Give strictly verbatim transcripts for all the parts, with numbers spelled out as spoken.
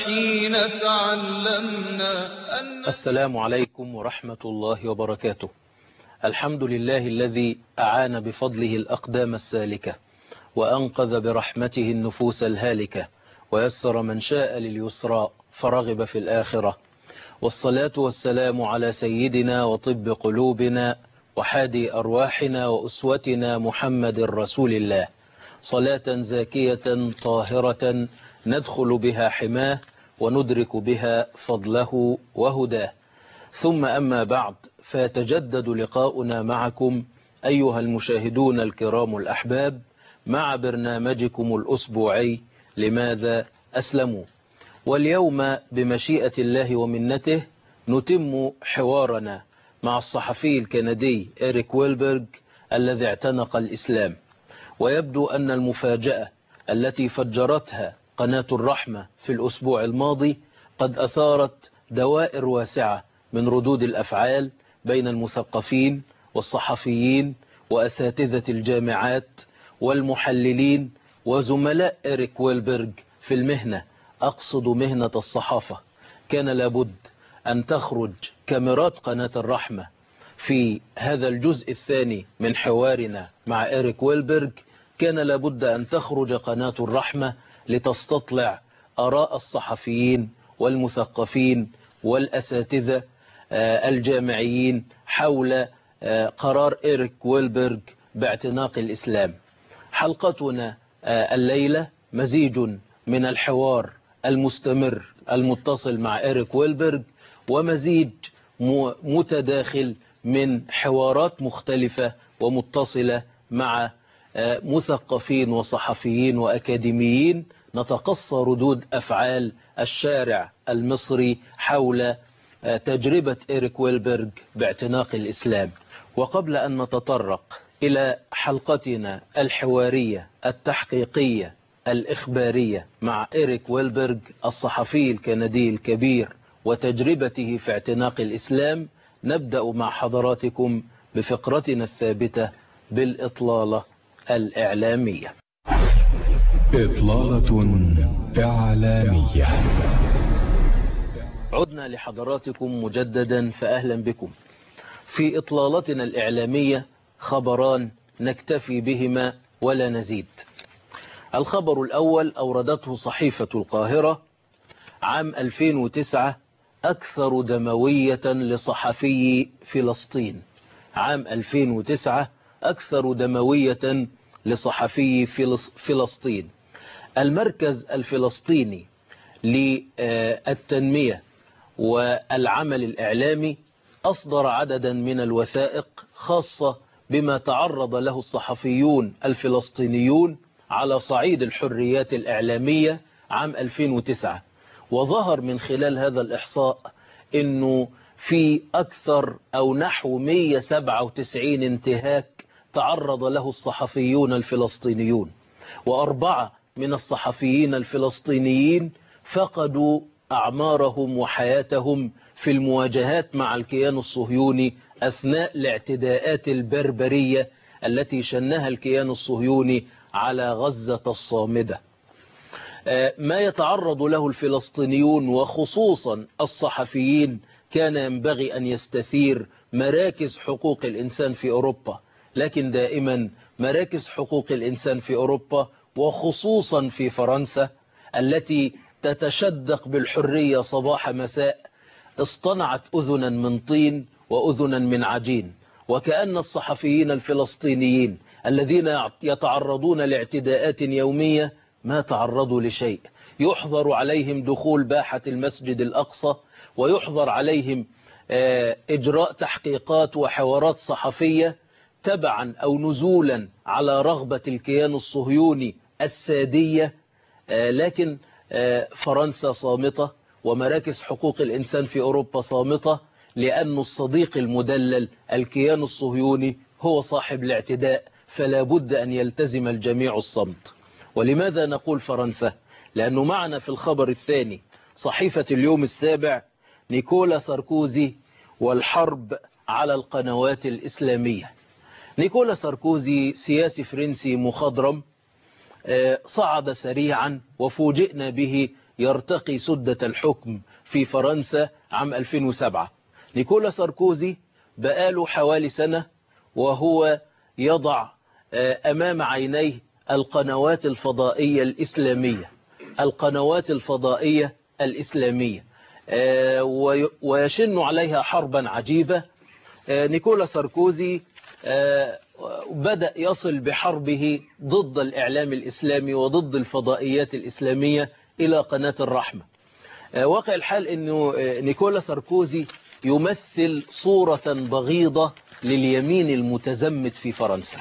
حين تعلمنا أن السلام عليكم ورحمة الله وبركاته. الحمد لله الذي أعان بفضله الأقدام السالكة، وأنقذ برحمته النفوس الهالكة، ويسر من شاء لليسرى فرغب في الآخرة. والصلاة والسلام على سيدنا وطب قلوبنا وحادي أرواحنا وأسوتنا محمد رسول الله، صلاة زاكية طاهرة ندخل بها حماه وندرك بها فضله وهداه. ثم أما بعد، فيتجدد لقاؤنا معكم أيها المشاهدون الكرام الأحباب مع برنامجكم الأسبوعي لماذا أسلموا. واليوم بمشيئة الله ومنته نتم حوارنا مع الصحفي الكندي إريك ويلبرغ الذي اعتنق الإسلام. ويبدو أن المفاجأة التي فجرتها قناة الرحمة في الأسبوع الماضي قد أثارت دوائر واسعة من ردود الأفعال بين المثقفين والصحفيين وأساتذة الجامعات والمحللين وزملاء إريك ويلبرغ في المهنة، أقصد مهنة الصحافة. كان لابد أن تخرج كاميرات قناة الرحمة في هذا الجزء الثاني من حوارنا مع إريك ويلبرغ، كان لابد أن تخرج قناة الرحمة لتستطلع آراء الصحفيين والمثقفين والأساتذة الجامعيين حول قرار إريك ويلبرغ باعتناق الإسلام. حلقتنا الليلة مزيج من الحوار المستمر المتصل مع إريك ويلبرغ ومزيج متداخل من حوارات مختلفة ومتصلة مع مثقفين وصحفيين وأكاديميين نتقصى ردود أفعال الشارع المصري حول تجربة إريك ويلبرغ باعتناق الإسلام. وقبل أن نتطرق إلى حلقتنا الحوارية التحقيقية الإخبارية مع إريك ويلبرغ الصحفي الكندي الكبير وتجربته في اعتناق الإسلام، نبدأ مع حضراتكم بفقرتنا الثابتة بالإطلالة الإعلامية. إطلالة إعلامية. عدنا لحضراتكم مجددا، فأهلا بكم. في إطلالتنا الإعلامية خبران نكتفي بهما ولا نزيد. الخبر الأول أوردته صحيفة القاهرة: عام ألفين وتسعة أكثر دموية لصحفي فلسطين. عام ألفين وتسعة أكثر دموية لصحفي فلسطين. المركز الفلسطيني للتنمية والعمل الإعلامي أصدر عددا من الوثائق خاصة بما تعرض له الصحفيون الفلسطينيون على صعيد الحريات الإعلامية عام ألفين وتسعة. وظهر من خلال هذا الإحصاء أنه في أكثر أو نحو مئة وسبعة وتسعين انتهاك تعرض له الصحفيون الفلسطينيون، وأربعة من الصحفيين الفلسطينيين فقدوا أعمارهم وحياتهم في المواجهات مع الكيان الصهيوني أثناء الاعتداءات البربرية التي شنها الكيان الصهيوني على غزة الصامدة. ما يتعرض له الفلسطينيون وخصوصا الصحفيين كان ينبغي أن يستثير مراكز حقوق الإنسان في أوروبا، لكن دائما مراكز حقوق الإنسان في أوروبا وخصوصا في فرنسا التي تتشدق بالحرية صباح مساء اصطنعت أذنا من طين وأذنا من عجين. وكأن الصحفيين الفلسطينيين الذين يتعرضون لاعتداءات يومية ما تعرضوا لشيء. يحظر عليهم دخول باحة المسجد الأقصى، ويحظر عليهم إجراء تحقيقات وحوارات صحفية تبعا أو نزولا على رغبة الكيان الصهيوني السادية. لكن فرنسا صامتة ومراكز حقوق الإنسان في أوروبا صامتة، لأن الصديق المدلل الكيان الصهيوني هو صاحب الاعتداء، فلا بد أن يلتزم الجميع الصمت. ولماذا نقول فرنسا؟ لأنه معنا في الخبر الثاني صحيفة اليوم السابع: نيكولا ساركوزي والحرب على القنوات الإسلامية. نيكولا ساركوزي سياسي فرنسي مخضرم صعد سريعا وفوجئنا به يرتقي سدة الحكم في فرنسا عام ألفين وسبعة. نيكولا ساركوزي بقاله حوالي سنة وهو يضع أمام عينيه القنوات الفضائية الإسلامية القنوات الفضائية الإسلامية ويشن عليها حربا عجيبة. نيكولا ساركوزي بدأ يصل بحربه ضد الإعلام الإسلامي وضد الفضائيات الإسلامية إلى قناة الرحمة. واقع الحال أنه نيكولا ساركوزي يمثل صورة بغيضة لليمين المتزمت في فرنسا.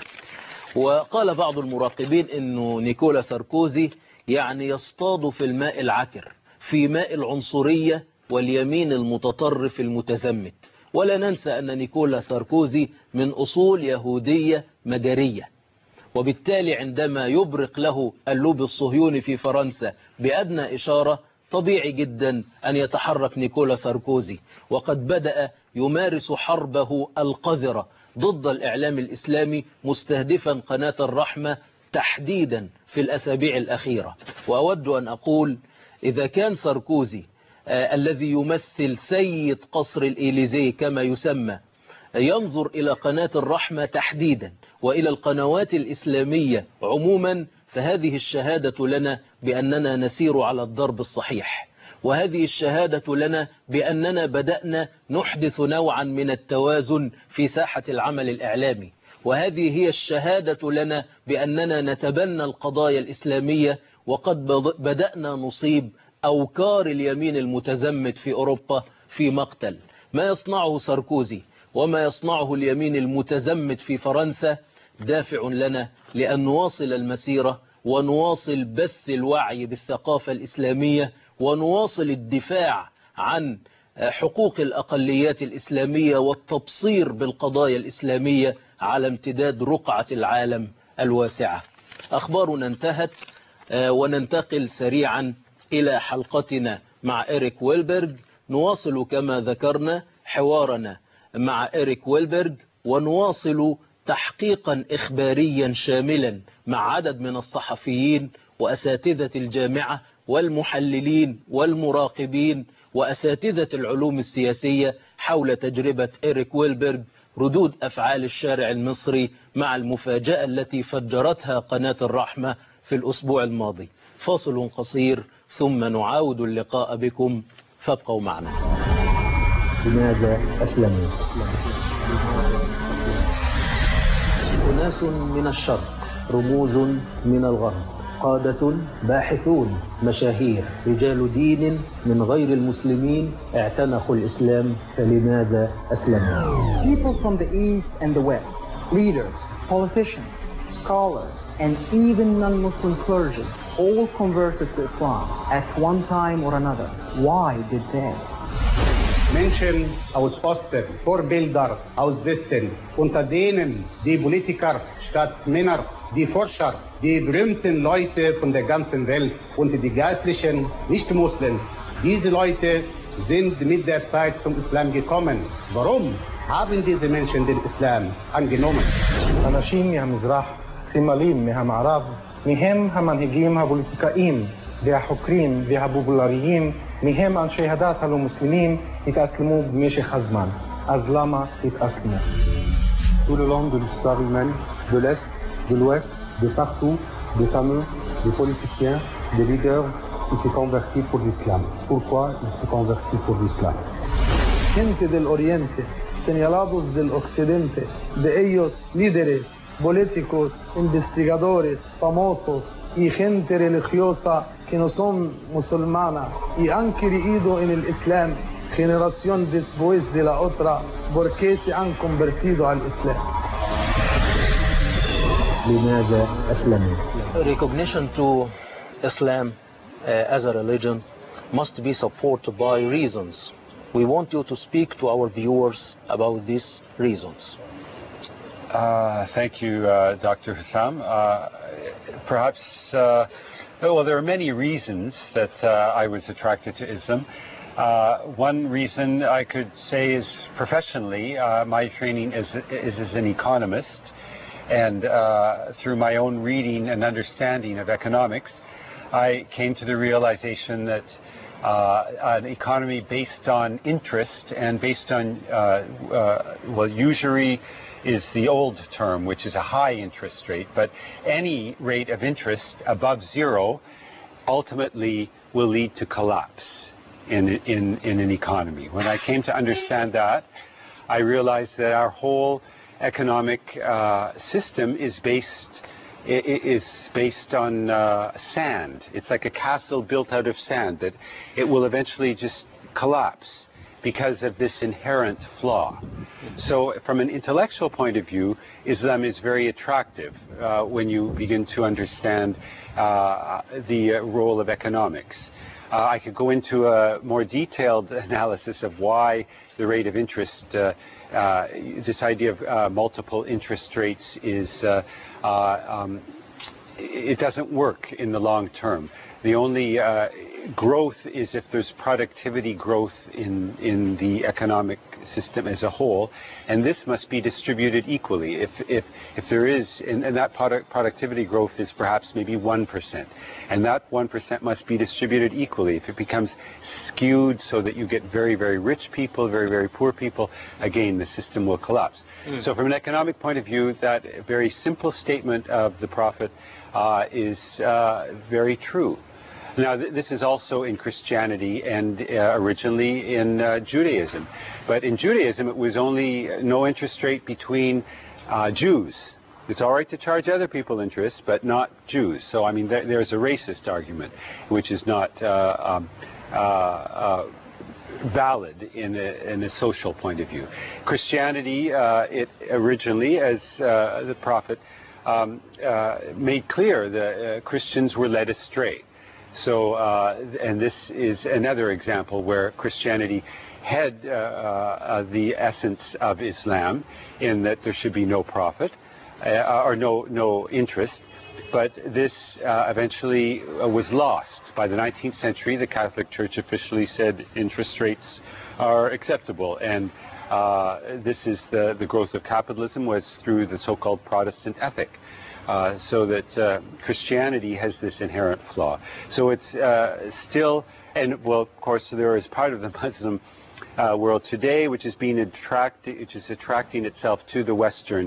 وقال بعض المراقبين أنه نيكولا ساركوزي يعني يصطاد في الماء العكر في ماء العنصرية واليمين المتطرف المتزمت. ولا ننسى أن نيكولا ساركوزي من أصول يهودية مجرية، وبالتالي عندما يبرق له اللوبي الصهيوني في فرنسا بأدنى إشارة طبيعي جدا أن يتحرك نيكولا ساركوزي، وقد بدأ يمارس حربه القذرة ضد الإعلام الإسلامي مستهدفا قناة الرحمة تحديدا في الأسابيع الأخيرة. وأود أن أقول إذا كان ساركوزي آه الذي يمثل سيد قصر الإليزي كما يسمى ينظر إلى قناة الرحمة تحديدا وإلى القنوات الإسلامية عموما، فهذه الشهادة لنا بأننا نسير على الضرب الصحيح، وهذه الشهادة لنا بأننا بدأنا نحدث نوعا من التوازن في ساحة العمل الإعلامي، وهذه هي الشهادة لنا بأننا نتبنى القضايا الإسلامية، وقد بدأنا نصيب أوكار اليمين المتزمت في أوروبا في مقتل. ما يصنعه ساركوزي وما يصنعه اليمين المتزمت في فرنسا دافع لنا لأن نواصل المسيرة ونواصل بث الوعي بالثقافة الإسلامية ونواصل الدفاع عن حقوق الأقليات الإسلامية والتبصير بالقضايا الإسلامية على امتداد رقعة العالم الواسعة. أخبارنا انتهت وننتقل سريعا إلى حلقتنا مع إريك ويلبرغ. نواصل كما ذكرنا حوارنا مع إريك ويلبرغ ونواصل تحقيقا إخباريا شاملا مع عدد من الصحفيين وأساتذة الجامعة والمحللين والمراقبين وأساتذة العلوم السياسية حول تجربة إريك ويلبرغ ردود أفعال الشارع المصري مع المفاجأة التي فجرتها قناة الرحمة في الأسبوع الماضي. فاصل قصير ثم نعاود اللقاء بكم، فابقوا معنا. لماذا أسلموا؟ أناس من الشرق، رموز من الغرب، قادة، باحثون، مشاهير، رجال دين من غير المسلمين اعتنقوا الإسلام، فلماذا أسلموا؟ People from the East and the West, leaders, politicians, scholars, and even non-Muslim clergy all converted to Islam at one time or another. Why did they? Menschen aus Osten, Vorbilder aus Westen, unter denen die Politiker statt Männer, die Forscher, die berühmten Leute von der ganzen Welt und die Geistlichen, Nicht-Muslims. Diese Leute sind mit der Zeit zum Islam gekommen. Warum haben diese Menschen den Islam angenommen? אנשים מהמזרח, סמלים מהמערב, מהם המנהיגים הפוליטיקאים והחוקרים והפופולריים, מהם אנשי הדת הלא מוסלמים, התאסלמו במשך הזמן. אז למה התאסלמו? Tout le long de l'histoire humaine, de l'Est, de l'Ouest, de partout, des fameux, des politiciens, des leaders qui se convertissent pour l'islam. Pourquoi ils se convertissent pour l'islam? Gente del Oriente, señalados del Occidente, de ellos líderes, políticos, investigadores, famosos y gente religiosa que no son musulmanas y han creído en el Islam generación después de la otra porque se han convertido al Islam. لماذا أسلموا؟ Recognition to Islam uh, as a religion must be supported by reasons. We want you to speak to our viewers about these reasons. Uh, thank you, uh, Doctor Hussam. Uh, perhaps, uh, well, there are many reasons that uh, I was attracted to Islam. Uh, one reason I could say is professionally, uh, my training is, is as an economist, and uh, through my own reading and understanding of economics, I came to the realization that uh, an economy based on interest and based on, uh, uh, well, usury is the old term, which is a high interest rate, but any rate of interest above zero ultimately will lead to collapse in, in, in an economy. When I came to understand that, I realized that our whole economic uh, system is based is based on uh, sand. It's like a castle built out of sand, that it will eventually just collapse because of this inherent flaw. So from an intellectual point of view, Islam is very attractive uh, when you begin to understand uh, the uh, role of economics. Uh, I could go into a more detailed analysis of why the rate of interest, uh, uh, this idea of uh, multiple interest rates is, uh, uh, um, it doesn't work in the long term. The only uh, growth is if there's productivity growth in, in the economic system as a whole, and this must be distributed equally. If, if, if there is, and, and that product, productivity growth is perhaps maybe one percent, and that one percent must be distributed equally. If it becomes skewed so that you get very, very rich people, very, very poor people, again, the system will collapse. Mm. So from an economic point of view, that very simple statement of the Prophet uh, is uh, very true. Now, th this is also in Christianity and uh, originally in uh, Judaism. But in Judaism, it was only no interest rate between uh, Jews. It's all right to charge other people interest, but not Jews. So, I mean, there, there's a racist argument, which is not uh, um, uh, uh, valid in a, in a social point of view. Christianity, uh, it originally, as uh, the Prophet um, uh, made clear, the uh, Christians were led astray. So, uh, and this is another example where Christianity had uh, uh, the essence of Islam, in that there should be no profit uh, or no no interest. But this uh, eventually uh, was lost. By the nineteenth century, the Catholic Church officially said interest rates are acceptable, and uh, this is the the growth of capitalism was through the so-called Protestant ethic. Uh, so that uh, Christianity has this inherent flaw. So it's uh, still, and well, of course, there is part of the Muslim uh, world today which is being attracted, which is attracting itself to the Western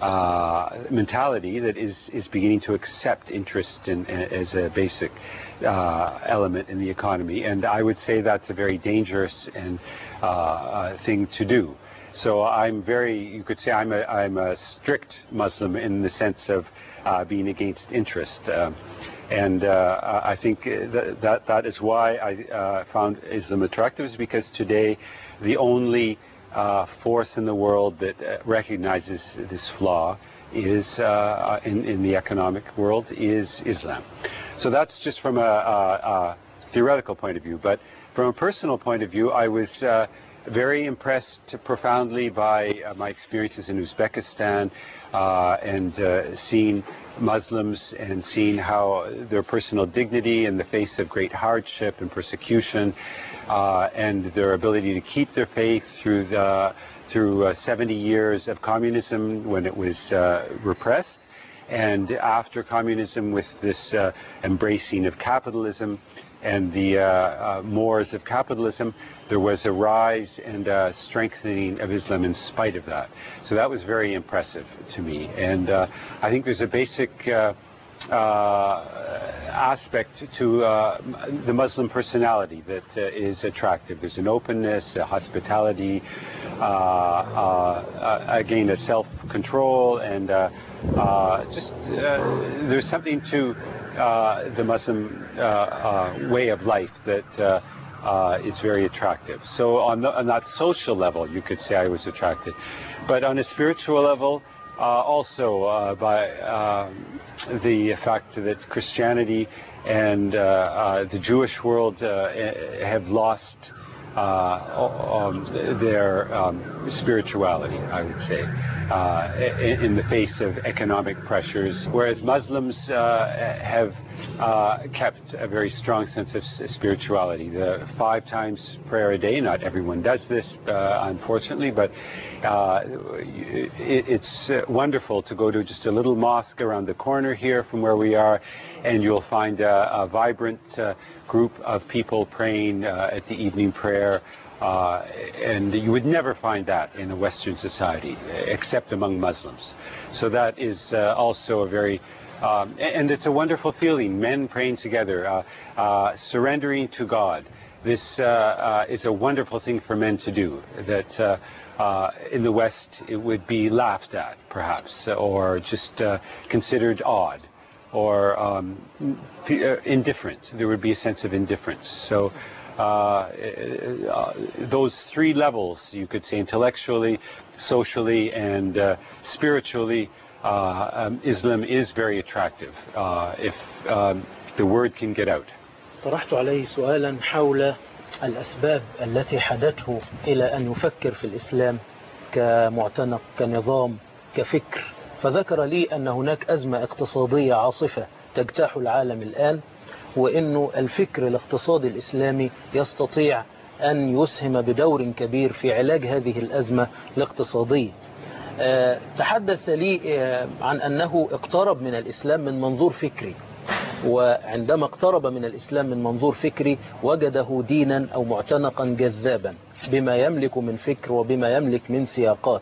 uh, mentality that is is beginning to accept interest in, in, as a basic uh, element in the economy. And I would say that's a very dangerous and uh, uh, thing to do. So I'm very, you could say I'm a, I'm a strict Muslim in the sense of uh, being against interest. Uh, and uh, I think that, that, that is why I uh, found Islam attractive, is because today the only uh, force in the world that uh, recognizes this flaw is, uh, in, in the economic world, is Islam. So that's just from a, a, a theoretical point of view. But from a personal point of view, I was uh, very impressed profoundly by uh, my experiences in Uzbekistan uh, and uh, seeing Muslims and seeing how their personal dignity in the face of great hardship and persecution uh, and their ability to keep their faith through the through uh, seventy years of communism when it was uh, repressed, and after communism with this uh, embracing of capitalism and the uh, uh, mores of capitalism, there was a rise and a strengthening of Islam in spite of that. So that was very impressive to me. And uh, I think there's a basic uh, uh, aspect to uh, the Muslim personality that uh, is attractive. There's an openness, a hospitality, uh, uh, again, a self-control, and uh, uh, just uh, there's something to uh, the Muslim uh, uh, way of life that uh, uh, is very attractive. So on, the, on that social level, you could say I was attracted. But on a spiritual level, Uh, also uh, by uh, the fact that Christianity and uh, uh, the Jewish world uh, have lost uh, um, their um, spirituality, I would say, uh, in, in the face of economic pressures, whereas Muslims uh, have uh, kept a very strong sense of spirituality. The five times prayer a day, not everyone does this, uh, unfortunately, but uh, it, it's wonderful to go to just a little mosque around the corner here from where we are, and you'll find a, a vibrant uh, group of people praying uh, at the evening prayer. Uh, and you would never find that in a Western society, except among Muslims. So that is uh, also a very, um, and it's a wonderful feeling, men praying together, uh, uh, surrendering to God. This uh, uh, is a wonderful thing for men to do, that uh, uh, in the West it would be laughed at, perhaps, or just uh, considered odd, or um, indifferent. There would be a sense of indifference. So. Uh, uh, those three levels, you could say, intellectually, socially, and uh, spiritually, uh, um, Islam is very attractive uh, if um, the word can get out. طرحت عليه سؤالا حول الأسباب التي حدته إلى أن يفكر في الإسلام كمعتنق، كنظام، كفكر، فذكر لي أن هناك أزمة اقتصادية عاصفة تجتاح العالم الآن، وأنه الفكر الاقتصادي الإسلامي يستطيع أن يسهم بدور كبير في علاج هذه الأزمة الاقتصادية. أه تحدث لي أه عن أنه اقترب من الإسلام من منظور فكري، وعندما اقترب من الإسلام من منظور فكري وجده دينا أو معتنقا جذابا بما يملك من فكر وبما يملك من سياقات.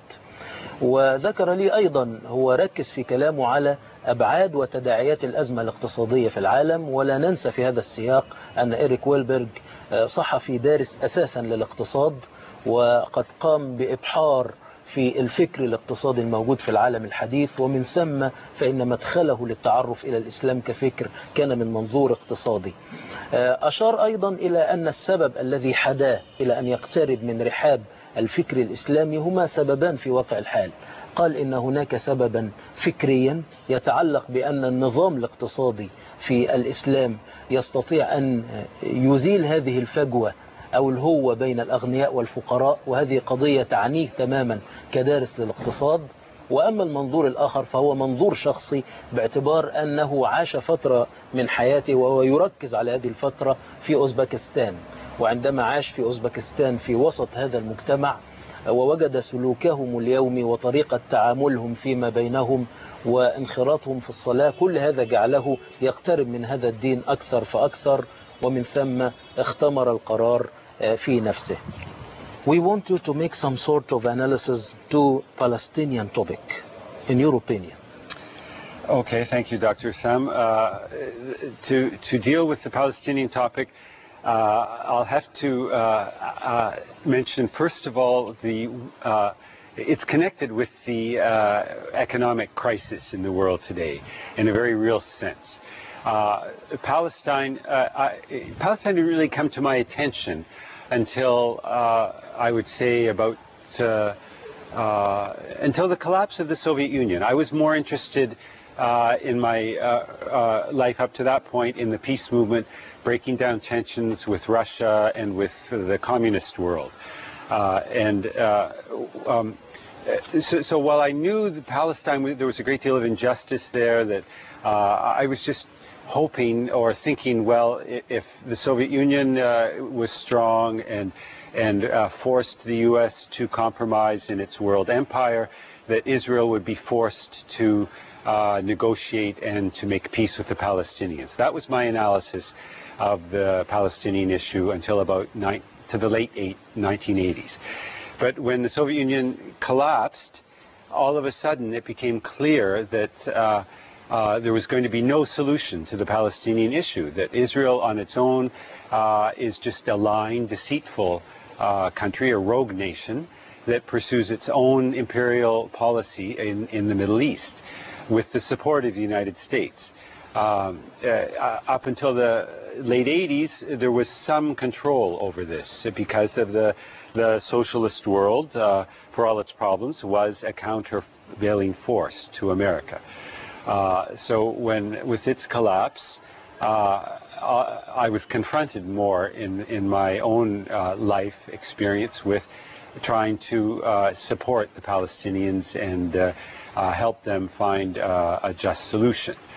وذكر لي أيضا، هو ركز في كلامه على أبعاد وتداعيات الأزمة الاقتصادية في العالم، ولا ننسى في هذا السياق أن إريك ويلبرغ صحفي دارس أساسا للاقتصاد، وقد قام بإبحار في الفكر الاقتصادي الموجود في العالم الحديث، ومن ثم فإن مدخله للتعرف إلى الإسلام كفكر كان من منظور اقتصادي. أشار أيضا إلى أن السبب الذي حداه إلى أن يقترب من رحاب الفكر الإسلامي هما سببان في واقع الحال. قال إن هناك سببا فكريا يتعلق بأن النظام الاقتصادي في الإسلام يستطيع أن يزيل هذه الفجوة أو الهوة بين الأغنياء والفقراء، وهذه قضية تعنيه تماما كدارس للاقتصاد. وأما المنظور الآخر فهو منظور شخصي، باعتبار أنه عاش فترة من حياته وهو يركز على هذه الفترة في أوزبكستان، وعندما عاش في أوزبكستان في وسط هذا المجتمع ووجد سلوكهم اليومي وطريقة تعاملهم فيما بينهم وانخراطهم في الصلاة، كل هذا جعله يقترب من هذا الدين أكثر فأكثر، ومن ثم اختمر القرار في نفسه. We want you to make some sort of analysis to Palestinian topic, in your opinion. Okay, thank you, Doctor Sam. Uh, to, to deal with the Palestinian topic, Uh, I'll have to uh, uh, mention, first of all, the uh, it's connected with the uh, economic crisis in the world today in a very real sense. Uh, Palestine, uh, I, Palestine didn't really come to my attention until uh, I would say about uh, uh, until the collapse of the Soviet Union. I was more interested Uh, in my uh, uh, life up to that point in the peace movement, breaking down tensions with Russia and with the communist world. Uh, and uh, um, so, so while I knew that Palestine, there was a great deal of injustice there, that uh, I was just hoping or thinking, well, if the Soviet Union uh, was strong and, and uh, forced the U S to compromise in its world empire, that Israel would be forced to Uh, negotiate and to make peace with the Palestinians. That was my analysis of the Palestinian issue until about nine, to the late eight, nineteen eighties. But when the Soviet Union collapsed, all of a sudden it became clear that uh, uh, there was going to be no solution to the Palestinian issue, that Israel on its own uh, is just a lying, deceitful uh, country, a rogue nation that pursues its own imperial policy in, in the Middle East, with the support of the United States. Um, uh, up until the late eighties, there was some control over this because of the, the socialist world, uh, for all its problems, was a countervailing force to America. Uh, so when, with its collapse, uh, I was confronted more in, in my own uh, life experience with trying to uh, support the Palestinians and uh, Uh, help them find uh, a just solution.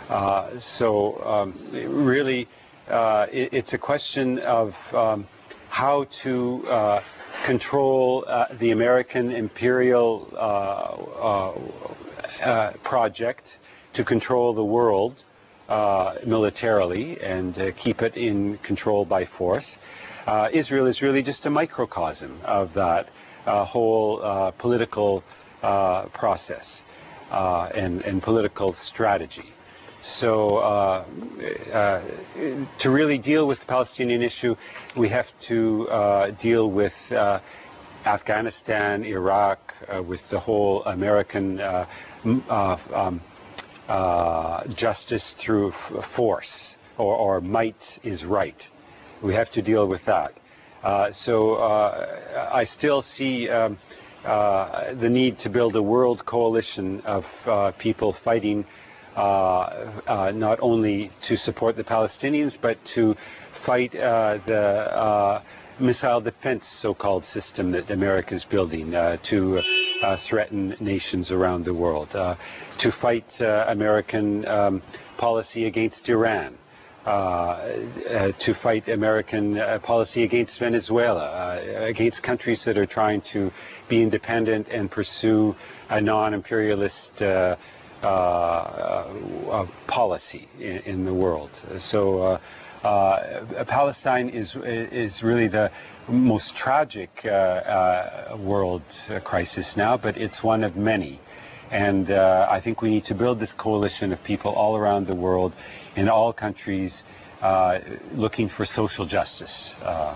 Uh, so um, really, uh, it, it's a question of um, how to uh, control uh, the American imperial uh, uh, uh, project to control the world uh, militarily and uh, keep it in control by force. Uh, Israel is really just a microcosm of that uh, whole uh, political uh, process uh, and, and political strategy. So uh, uh, to really deal with the Palestinian issue, we have to uh, deal with uh, Afghanistan, Iraq, uh, with the whole American uh, uh, um, uh, justice through force, or, or might is right. We have to deal with that. Uh, so uh, I still see um, uh, the need to build a world coalition of uh, people fighting Uh, uh, not only to support the Palestinians, but to fight uh, the uh, missile defense so-called system that America is building uh, to uh, threaten nations around the world, uh, to fight uh, American um, policy against Iran, uh, uh, to fight American uh, policy against Venezuela, uh, against countries that are trying to be independent and pursue a non-imperialist uh, Uh, uh, policy in, in the world. So uh, uh, Palestine is is really the most tragic uh, uh, world crisis now, but it's one of many. And uh, I think we need to build this coalition of people all around the world, in all countries, uh, looking for social justice. Uh,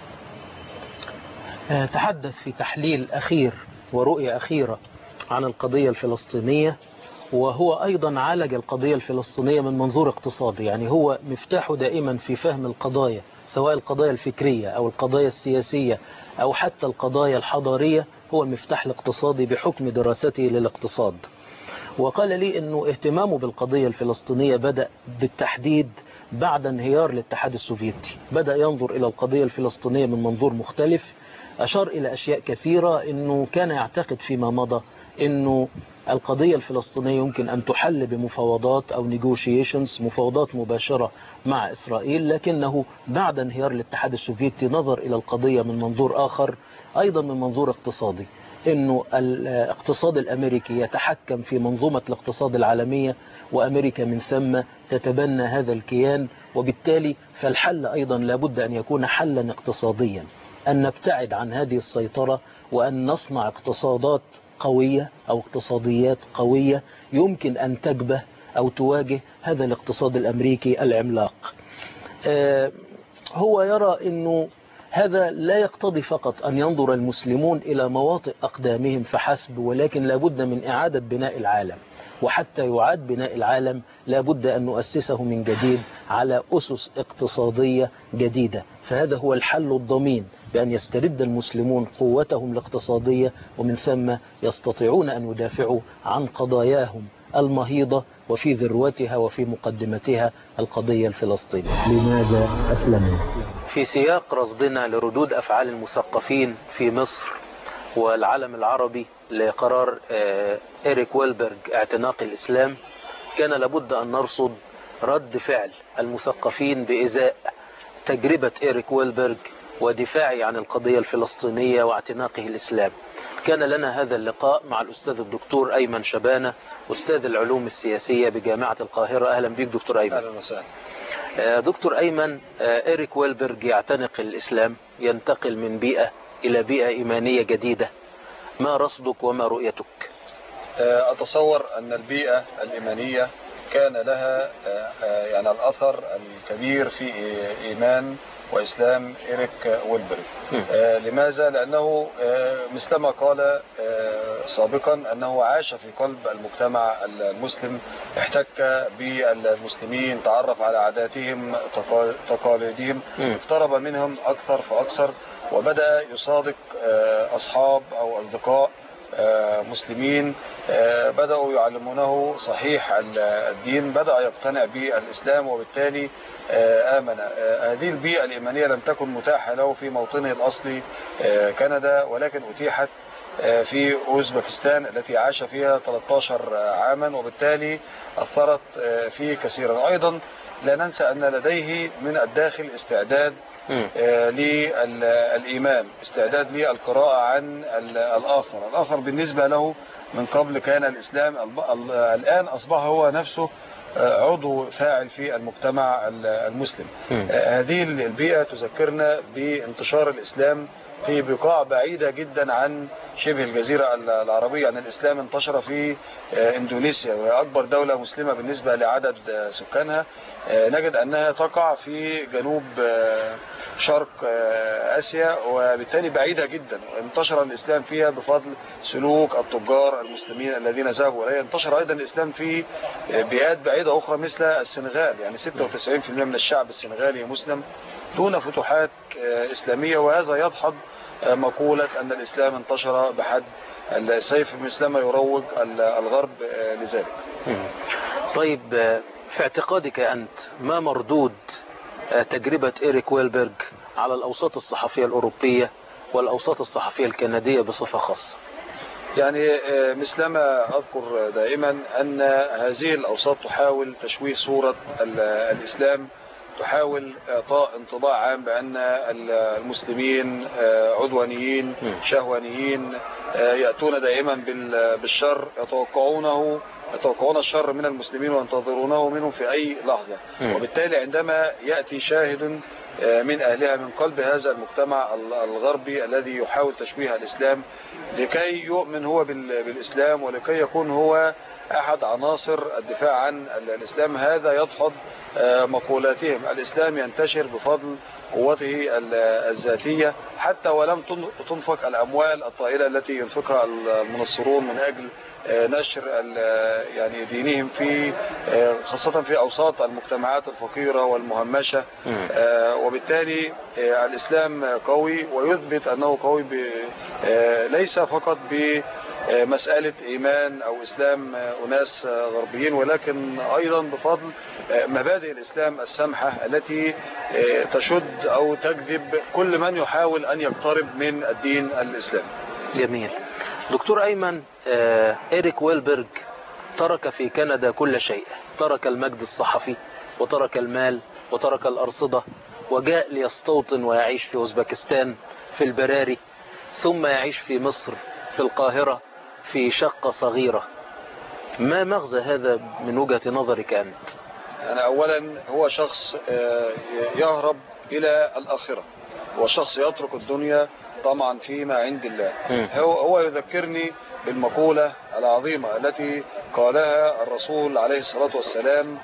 تحدث في تحليل أخير ورؤية أخيرة عن القضية الفلسطينية، وهو أيضا عالج القضية الفلسطينية من منظور اقتصادي. يعني هو مفتاحه دائما في فهم القضايا، سواء القضايا الفكرية أو القضايا السياسية أو حتى القضايا الحضارية، هو المفتاح الاقتصادي بحكم دراسته للاقتصاد. وقال لي أنه اهتمامه بالقضية الفلسطينية بدأ بالتحديد بعد انهيار الاتحاد السوفيتي، بدأ ينظر إلى القضية الفلسطينية من منظور مختلف. أشار إلى أشياء كثيرة، أنه كان يعتقد فيما مضى أنه القضية الفلسطينية يمكن أن تحل بمفاوضات أو negotiations، مفاوضات مباشرة مع إسرائيل، لكنه بعد انهيار الاتحاد السوفيتي نظر إلى القضية من منظور آخر، أيضا من منظور اقتصادي، أنه الاقتصاد الأمريكي يتحكم في منظومة الاقتصاد العالمية، وأمريكا من ثم تتبنى هذا الكيان، وبالتالي فالحل أيضا لابد أن يكون حلا اقتصاديا، أن نبتعد عن هذه السيطرة وأن نصنع اقتصادات قوية أو اقتصاديات قوية يمكن أن تجبه أو تواجه هذا الاقتصاد الأمريكي العملاق. هو يرى أنه هذا لا يقتضي فقط أن ينظر المسلمون إلى مواطئ أقدامهم فحسب، ولكن لابد من إعادة بناء العالم، وحتى يعاد بناء العالم لابد أن نؤسسه من جديد على أسس اقتصادية جديدة. فهذا هو الحل الضمين، بأن يسترد المسلمون قوتهم الاقتصادية، ومن ثم يستطيعون أن يدافعوا عن قضاياهم المهيضة، وفي ذروتها وفي مقدمتها القضية الفلسطينية. لماذا أسلموا؟ في سياق رصدنا لردود أفعال المثقفين في مصر والعالم العربي لقرار إريك ويلبرغ اعتناق الإسلام، كان لابد أن نرصد رد فعل المثقفين بإزاء تجربة إريك ويلبرغ ودفاعي عن القضية الفلسطينية واعتناقه الإسلام. كان لنا هذا اللقاء مع الأستاذ الدكتور أيمن شبانة، أستاذ العلوم السياسية بجامعة القاهرة. أهلا بك دكتور أيمن. أهلا وسهلا. دكتور أيمن، إريك ويلبرغ يعتنق الإسلام، ينتقل من بيئة إلى بيئة إيمانية جديدة، ما رصدك وما رؤيتك؟ أتصور أن البيئة الإيمانية كان لها يعني الأثر الكبير في إيمان وإسلام إريك ويلبرغ. آه لماذا؟ لأنه آه مثلما قال آه سابقا أنه عاش في قلب المجتمع المسلم، احتك بالمسلمين، تعرف على عاداتهم تقاليدهم، اقترب منهم أكثر فأكثر، وبدأ يصادق آه أصحاب أو أصدقاء مسلمين بدأوا يعلمونه صحيح الدين، بدأ يقتنع بالإسلام وبالتالي آمن. هذه البيئة الإيمانية لم تكن متاحة له في موطنه الأصلي كندا، ولكن أتيحت في أوزبكستان التي عاش فيها ثلاثة عشر عاما، وبالتالي أثرت فيه كثيرا. أيضا لا ننسى أن لديه من الداخل استعداد للإيمان، استعداد للقراءة عن الآخر. الآخر بالنسبة له من قبل كان الإسلام، الآن أصبح هو نفسه عضو فاعل في المجتمع المسلم. هذه البيئة تذكرنا بانتشار الإسلام في بقاع بعيدة جدا عن شبه الجزيرة العربية. يعني الإسلام انتشر في إندونيسيا، وهي أكبر دولة مسلمة بالنسبة لعدد سكانها. نجد أنها تقع في جنوب شرق آسيا، وبالتالي بعيدة جدا. انتشر الإسلام فيها بفضل سلوك التجار المسلمين الذين ذهبوا إليها. انتشر أيضا الإسلام في بيئات بعيدة أخرى مثل السنغال، يعني ستة وتسعين بالمئة من الشعب السنغالي مسلم دون فتوحات إسلامية، وهذا يدحض مقولة أن الإسلام انتشر بحد السيف مثلما يروج الغرب لذلك. طيب، في اعتقادك أنت ما مردود تجربة إريك ويلبرغ على الأوساط الصحفية الأوروبية والأوساط الصحفية الكندية بصفة خاصة؟ يعني مثلما أذكر دائما أن هذه الأوساط تحاول تشويه صورة الإسلام، تحاول إعطاء انطباع عام بأن المسلمين عدوانيين شهوانيين، يأتون دائما بالشر، يتوقعونه يتوقعون الشر من المسلمين وينتظرونه منهم في أي لحظة. وبالتالي عندما يأتي شاهد من أهلها من قلب هذا المجتمع الغربي الذي يحاول تشويه الإسلام لكي يؤمن هو بالإسلام ولكي يكون هو أحد عناصر الدفاع عن الإسلام، هذا يدحض مقولاتهم. الإسلام ينتشر بفضل قوته الذاتية، حتى ولم تنفق الأموال الطائلة التي ينفقها المنصرون من أجل نشر يعني دينهم في خاصة في أوساط المجتمعات الفقيرة والمهمشة. وبالتالي الإسلام قوي، ويثبت أنه قوي ليس فقط بمسألة إيمان أو إسلام أناس غربيين، ولكن أيضا بفضل مبادئ الإسلام السمحة التي تشد أو تجذب كل من يحاول أن يقترب من الدين الإسلامي. جميل. دكتور أيمن، إريك ويلبرغ ترك في كندا كل شيء، ترك المجد الصحفي وترك المال وترك الأرصدة، وجاء ليستوطن ويعيش في أوزبكستان في البراري، ثم يعيش في مصر في القاهرة في شقة صغيرة. ما مغزى هذا من وجهة نظرك أنت؟ أنا أولا هو شخص يهرب إلى الآخرة، وشخص يترك الدنيا طمعا فيما عند الله. هو هو يذكرني بالمقولة العظيمة التي قالها الرسول عليه الصلاة والسلام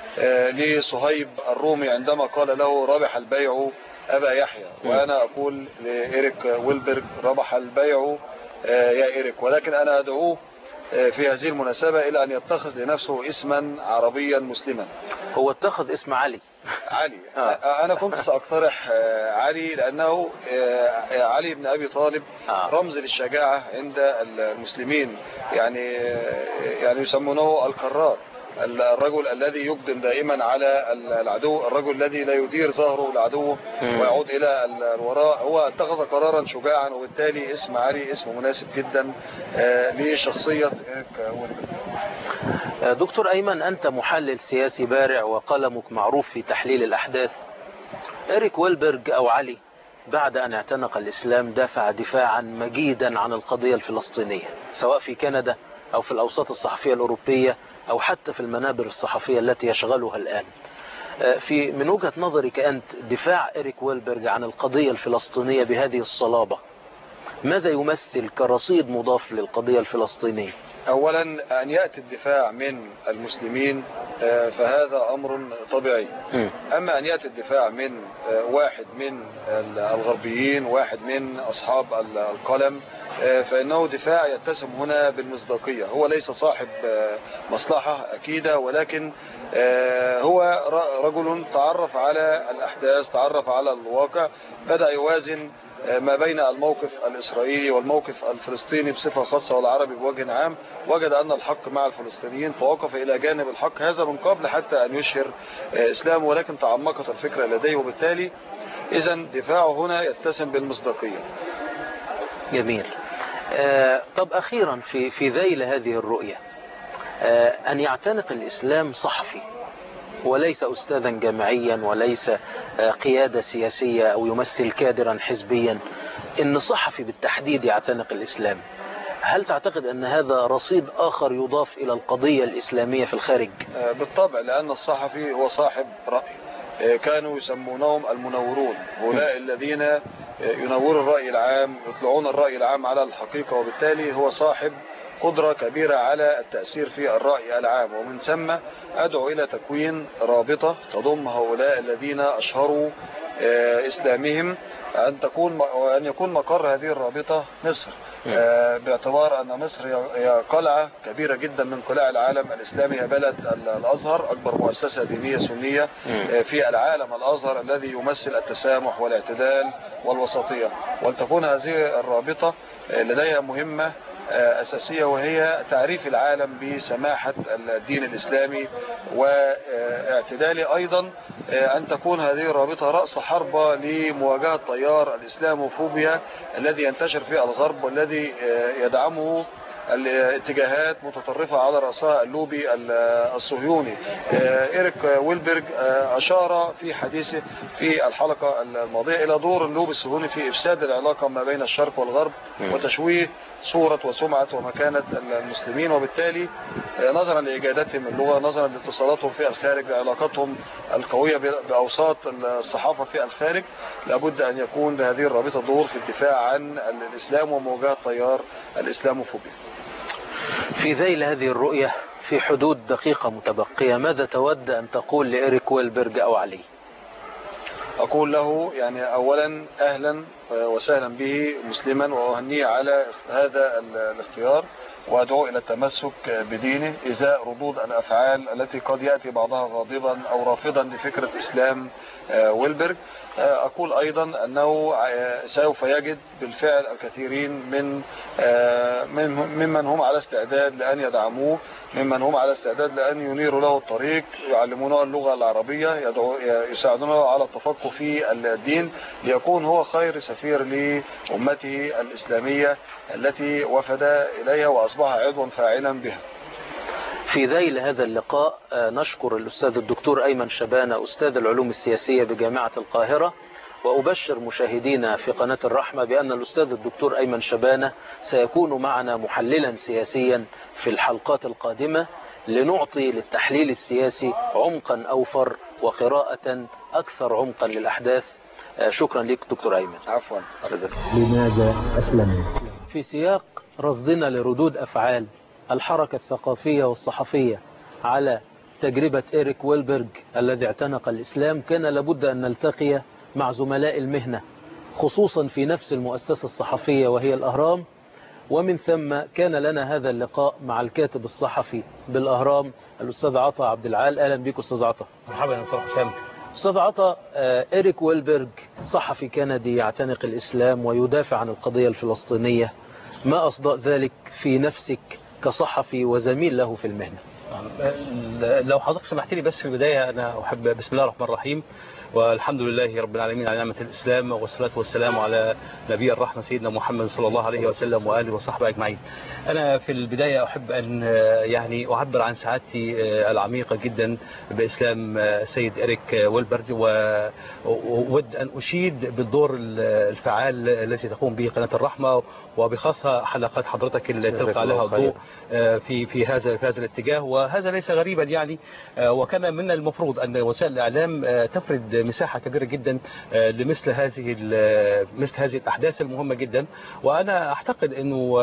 لصهيب الرومي عندما قال له ربح البيع أبا يحيى، وأنا أقول لإريك ويلبرغ ربح البيع يا إريك، ولكن أنا أدعوه في هذه المناسبة إلى أن يتخذ لنفسه اسما عربيا مسلما. هو اتخذ اسم علي. علي. آه. أنا كنت سأقترح علي لأنه علي بن أبي طالب آه. رمز للشجاعة عند المسلمين، يعني يعني يسمونه الكرار، الرجل الذي يقدم دائما على العدو، الرجل الذي لا يدير ظهره لعدوه ويعود إلى الوراء. هو اتخذ قرارا شجاعا، وبالتالي اسم علي اسم مناسب جدا لشخصية إريك ويلبرغ. دكتور أيمن، أنت محلل سياسي بارع وقلمك معروف في تحليل الأحداث. إريك ويلبرغ أو علي بعد أن اعتنق الإسلام دافع دفاعا مجيدا عن القضية الفلسطينية، سواء في كندا أو في الأوساط الصحفية الأوروبية أو حتى في المنابر الصحفية التي يشغلها الآن. في من وجهة نظرك أنت، دفاع إريك ويلبرغ عن القضية الفلسطينية بهذه الصلابة ماذا يمثل كرصيد مضاف للقضية الفلسطينية؟ أولا أن يأتي الدفاع من المسلمين فهذا أمر طبيعي. أما أن يأتي الدفاع من واحد من الغربيين، واحد من أصحاب القلم، فإنه دفاع يتسم هنا بالمصداقية. هو ليس صاحب مصلحة أكيدة، ولكن هو رجل تعرف على الأحداث، تعرف على الواقع، بدأ يوازن ما بين الموقف الإسرائيلي والموقف الفلسطيني بصفة خاصة والعربي بوجه عام، وجد أن الحق مع الفلسطينيين فوقف إلى جانب الحق، هذا من قبل حتى أن يشهر إسلامه، ولكن تعمقت الفكرة لديه، وبالتالي إذا دفاعه هنا يتسم بالمصداقية. جميل. آه طب أخيرا في في ذيل هذه الرؤية، آه أن يعتنق الإسلام صحفي وليس أستاذا جامعيا وليس آه قيادة سياسية أو يمثل كادرا حزبيا، إن صحفي بالتحديد يعتنق الإسلام، هل تعتقد أن هذا رصيد آخر يضاف إلى القضية الإسلامية في الخارج؟ آه بالطبع، لأن الصحفي هو صاحب رأي، كانوا يسمونهم المنورون، هؤلاء الذين ينوروا الرأي العام، يطلعون الرأي العام على الحقيقة، وبالتالي هو صاحب قدرة كبيرة على التأثير في الرأي العام. ومن ثم أدعو إلى تكوين رابطة تضم هؤلاء الذين أشهروا إسلامهم، أن تكون أن يكون مقر هذه الرابطة مصر، باعتبار أن مصر هي قلعة كبيرة جدا من قلاع العالم الإسلامي، هي بلد الأزهر، أكبر مؤسسة دينية سنية في العالم، الأزهر الذي يمثل التسامح والاعتدال والوسطية. ولتكون هذه الرابطة لديها مهمة أساسية، وهي تعريف العالم بسماحة الدين الإسلامي واعتداله، أيضا أن تكون هذه الرابطة رأس حربة لمواجهة تيار الإسلاموفوبيا الذي ينتشر في الغرب، والذي يدعمه الاتجاهات متطرفة على رأسها اللوبي الصهيوني. إيريك ويلبرج أشار في حديثه في الحلقة الماضية إلى دور اللوبي الصهيوني في إفساد العلاقة ما بين الشرق والغرب وتشويه صورة وسمعة ومكانة المسلمين، وبالتالي نظرا لإجادتهم اللغة، نظرا لاتصالاتهم في الخارج، علاقتهم القوية بأوساط الصحافة في الخارج، لابد أن يكون لهذه الرابطة دور في الدفاع عن الإسلام ومواجهة تيار الإسلاموفوبيا. في ذيل هذه الرؤية في حدود دقيقة متبقية، ماذا تود أن تقول لإيريك ويلبرج أو علي؟ أقول له يعني أولا أهلا وسهلا به مسلما، وأهنيه على هذا الاختيار، وأدعو إلى التمسك بدينه إزاء ردود الأفعال التي قد يأتي بعضها غاضبا أو رافضا لفكرة إسلام ويلبرج. أقول أيضا أنه سوف يجد بالفعل الكثيرين من ممن هم على استعداد لأن يدعموه، ممن هم على استعداد لأن ينيروا له الطريق، يعلمونه اللغة العربية، يساعدونه على التفقه في الدين، ليكون هو خير سفير لأمته الإسلامية التي وفد إليها وأصبح عضوا فاعلا بها. في ذيل هذا اللقاء نشكر الأستاذ الدكتور أيمن شبانة أستاذ العلوم السياسية بجامعة القاهرة، وأبشر مشاهدينا في قناة الرحمة بأن الأستاذ الدكتور أيمن شبانة سيكون معنا محللا سياسيا في الحلقات القادمة، لنعطي للتحليل السياسي عمقا أوفر وقراءة أكثر عمقا للأحداث. شكرا لك دكتور أيمن. عفوا. لماذا أسلموا؟ في سياق رصدنا لردود أفعال الحركة الثقافية والصحفية على تجربة إيريك ويلبرج الذي اعتنق الإسلام، كان لابد أن نلتقي مع زملاء المهنة، خصوصا في نفس المؤسسة الصحفية وهي الأهرام، ومن ثم كان لنا هذا اللقاء مع الكاتب الصحفي بالأهرام الأستاذ عطا عبد العال. أهلا بك أستاذ عطا. مرحبا يا دكتور حسام. أستاذ عطا، إيريك ويلبرج صحفي كندي يعتنق الإسلام ويدافع عن القضية الفلسطينية، ما أصدق ذلك في نفسك كصحفي وزميل له في المهنة؟ لو حضرتك سمحت لي بس في البداية أنا أحب بسم الله الرحمن الرحيم، والحمد لله رب العالمين على نعمة الإسلام، والصلاة والسلام على نبي الرحمة سيدنا محمد صلى الله عليه وسلم وآله وصحبه أجمعين. أنا في البداية أحب أن يعني أعبر عن سعادتي العميقة جدا بإسلام سيد إيريك ويلبرج، وأود أن أشيد بالدور الفعال الذي تقوم به قناة الرحمة، وبخاصة حلقات حضرتك اللي تلقى عليها الضوء في في هذا في هذا الاتجاه، وهذا ليس غريبا يعني، وكان من المفروض أن وسائل الإعلام تفرد مساحة كبيرة جدا لمثل هذه مثل هذه الأحداث المهمة جدا. وأنا أعتقد أنه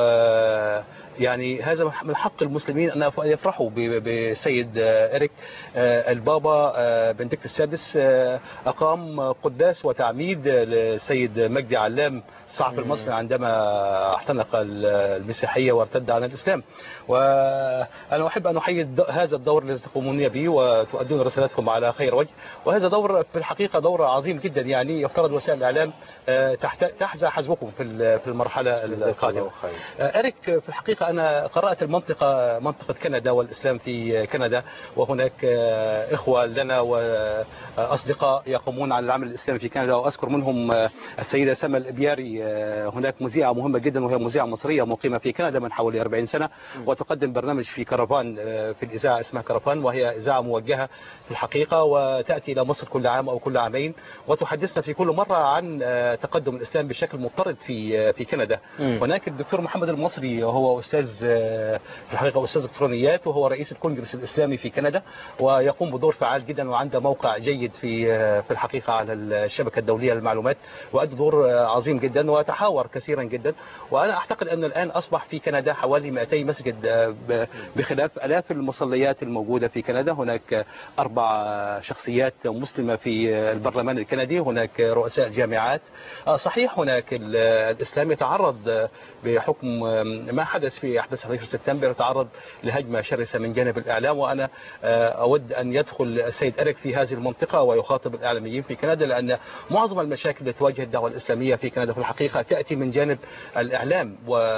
يعني هذا من حق المسلمين أن يفرحوا بسيد إيريك. البابا بنديكت السادس أقام قداس وتعميد لسيد مجدي علام الصحفي المصري عندما اعتنق المسيحية وارتد عن الإسلام، وأنا أحب أن أحيي هذه هذا الدور الذي تقومون به وتؤدون رسالتكم على خير وجه، وهذا دور في الحقيقة دور عظيم جدا. يعني يفترض وسائل الإعلام تحظى حزبكم في في المرحلة القادمة. إريك، في الحقيقة أنا قرأت المنطقة منطقة كندا والإسلام في كندا، وهناك إخوة لنا وأصدقاء يقومون على العمل الإسلامي في كندا، وأذكر منهم السيدة سما الإبياري، هناك مذيعة مهمة جدا وهي مذيعة مصرية مقيمة في كندا من حوالي أربعين سنة، وتقدم برنامج في كرفان في الإذاعة اسمها كرفان، وهي إذاعة موجهة في الحقيقة، وتأتي إلى مصر كل عام أو كل عامين وتحدثنا في كل مرة عن تقدم الإسلام بشكل مضطرد في في كندا. هناك الدكتور محمد المصري، وهو أستاذ في الحقيقة أستاذ إلكترونيات، وهو رئيس الكونغرس الإسلامي في كندا، ويقوم بدور فعال جدا وعنده موقع جيد في في الحقيقة على الشبكة الدولية للمعلومات، وأدى دور عظيم جدا وتحاور كثيرا جدا. وأنا أعتقد أن الآن أصبح في كندا حوالي مئتي مسجد بخلاف آلاف المصليات الموجودة في كندا. هناك أربع شخصيات مسلمة في البرلمان الكندي، هناك رؤساء جامعات. صحيح هناك الإسلام يتعرض بحكم ما حدث في أحداث أحد عشر سبتمبر، يتعرض لهجمة شرسة من جانب الإعلام، وأنا أود أن يدخل السيد إريك في هذه المنطقة ويخاطب الإعلاميين في كندا، لأن معظم المشاكل التي تواجه الدعوة الإسلامية في كندا في الحقيقة تأتي من جانب الإعلام.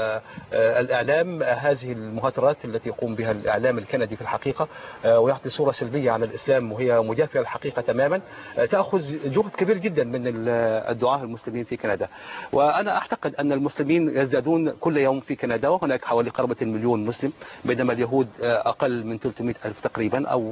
والإعلام هذه المهاترات التي يقوم بها الإعلام الكندي في الحقيقة ويعطي صورة سلبية عن الإسلام وهي مجافية للحقيقة تماما، تأخذ جهد كبير جدا من الدعاة المسلمين في كندا. وأنا أعتقد أن المسلمين يزدادون كل يوم في كندا، وهناك حوالي قرابة المليون مسلم، بينما اليهود أقل من ثلاثمئة ألف تقريبا أو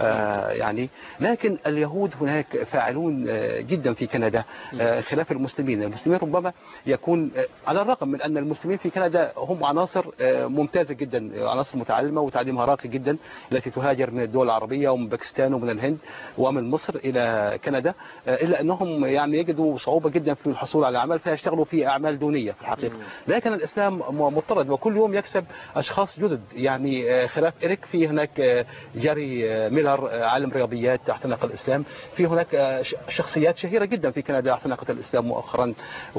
يعني. لكن اليهود هناك فاعلون جدا في كندا خلاف المسلمين. المسلمين ربما يكون على الرغم من أن المسلمين في كندا هم عناصر ممتازة جدا، عناصر متعلمة وتعليمها راقي جدا، التي تهاجر من الدول العربية ومن باكستان ومن الهند ومن مصر إلى كندا، إلا أنهم يعني يجدوا صعوبة جدا في الحصول على عمل، فيشتغلوا في أعمال دونية في الحقيقة. لكن الإسلام مضطرد وكل يوم يكسب أشخاص جدد. يعني خلاف إريك، في هناك جاري ميلر عالم رياضيات اعتنق الإسلام، في هناك شخصيات شهيرة جدا في كندا اعتنقت الإسلام مؤخرا.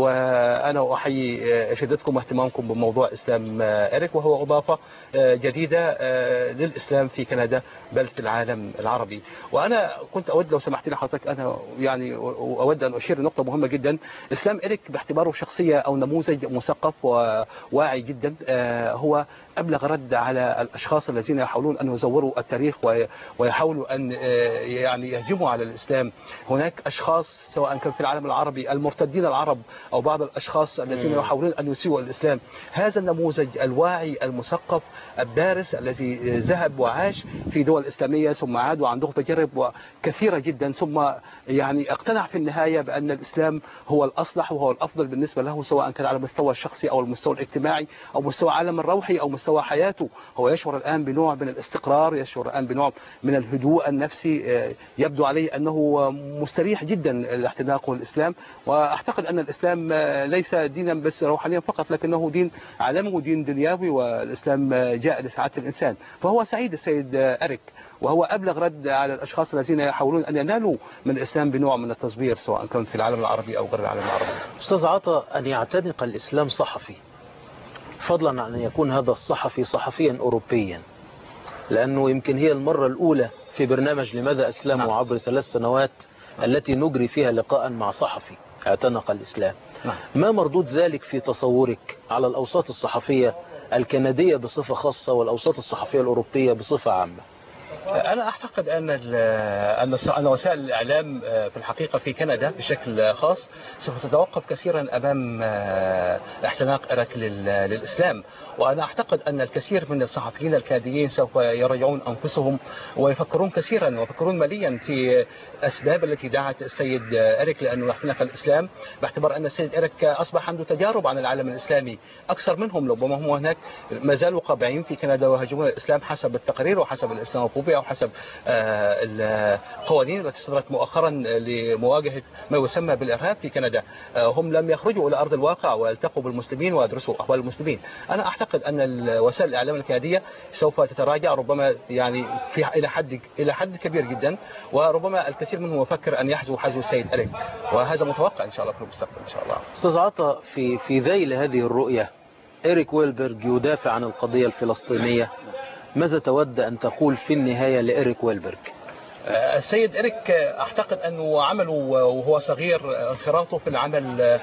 وأنا أحيي شدتكم واهتمامكم بموضوع إسلام إريك، وهو إضافة جديدة للإسلام في كندا بل في العالم العربي. وأنا كنت أود لو سمحت لي حضرتك، أنا يعني أود أن أشير لنقطة مهمة جدا. إسلام إريك باعتباره شخصية أو نموذج مثقف وواعي جدا، هو أبلغ رد على الأشخاص الذين يحاولون أن يزوروا التاريخ ويحاولوا أن يعني يهجموا على الإسلام. هناك أشخاص سواء كان في العالم العربي المرتدين العرب أو بعض الأشخاص الذين يحاولون أن يسيئوا الإسلام. هذا النموذج الواعي المثقف الدارس الذي ذهب وعاش في دول إسلامية ثم عاد وعنده تجارب كثيرة جدا، ثم يعني اقتنع في النهاية بأن الإسلام هو الأصلح وهو الأفضل بالنسبة له، سواء كان على المستوى الشخصي أو المستوى الاجتماعي أو مستوى عالم الروحي أو مستوى حياته. هو يشعر الآن بنوع من الاستقرار، يشعر الآن بنوع من الهدوء النفسي، يبدو عليه أنه مستريح جدا اعتناقه الإسلام. وأعتقد أن الإسلام ليس دينا بس روحانيا فقط، لكنه دين عالمي ودين دنيوي، والإسلام جاء لسعادة الإنسان. فهو سعيد السيد إريك، وهو أبلغ رد على الأشخاص الذين يحاولون أن ينالوا من الإسلام بنوع من التصبير سواء كان في العالم العربي أو غير العالم العربي. أستاذ عطا، أن يعتنق الإسلام صحفي، فضلا عن أن يكون هذا الصحفي صحفيا أوروبيا، لأنه يمكن هي المرة الأولى في برنامج لماذا أسلموا عبر ثلاث سنوات التي نجري فيها لقاء مع صحفي اعتنق الإسلام. ما مردود ذلك في تصورك على الأوساط الصحفية الكندية بصفة خاصة والأوساط الصحفية الأوروبية بصفة عامة؟ أنا أعتقد أن أن وسائل الإعلام في الحقيقة في كندا بشكل خاص سوف تتوقف كثيرا أمام اعتناق إريك للإسلام. وأنا أعتقد أن الكثير من الصحفيين الكنديين سوف يراجعون أنفسهم ويفكرون كثيرا ويفكرون مليا في الأسباب التي دعت السيد إريك لأنه يعتنق الإسلام، باعتبار أن السيد إريك أصبح عنده تجارب عن العالم الإسلامي أكثر منهم، ربما هم هناك ما زالوا قابعين في كندا ويهاجمون الإسلام حسب التقرير وحسب الإسلاموفوبيا أو حسب القوانين التي صدرت مؤخرا لمواجهة ما يسمى بالإرهاب في كندا. هم لم يخرجوا إلى أرض الواقع ويلتقوا بالمسلمين ويدرسوا أحوال المسلمين. أنا أعتقد أن وسائل الإعلام الكندية سوف تتراجع ربما يعني في إلى حد إلى حد كبير جدا، وربما الكثير منهم يفكر أن يحذو حذو السيد إريك، وهذا متوقع إن شاء الله في المستقبل إن شاء الله. أستاذ عطا، في في ذيل هذه الرؤية إريك ويلبرغ يدافع عن القضية الفلسطينية ماذا تود أن تقول في النهاية لإريك ويلبرغ؟ السيد إريك أعتقد أنه عمله وهو صغير، انخراطه في العمل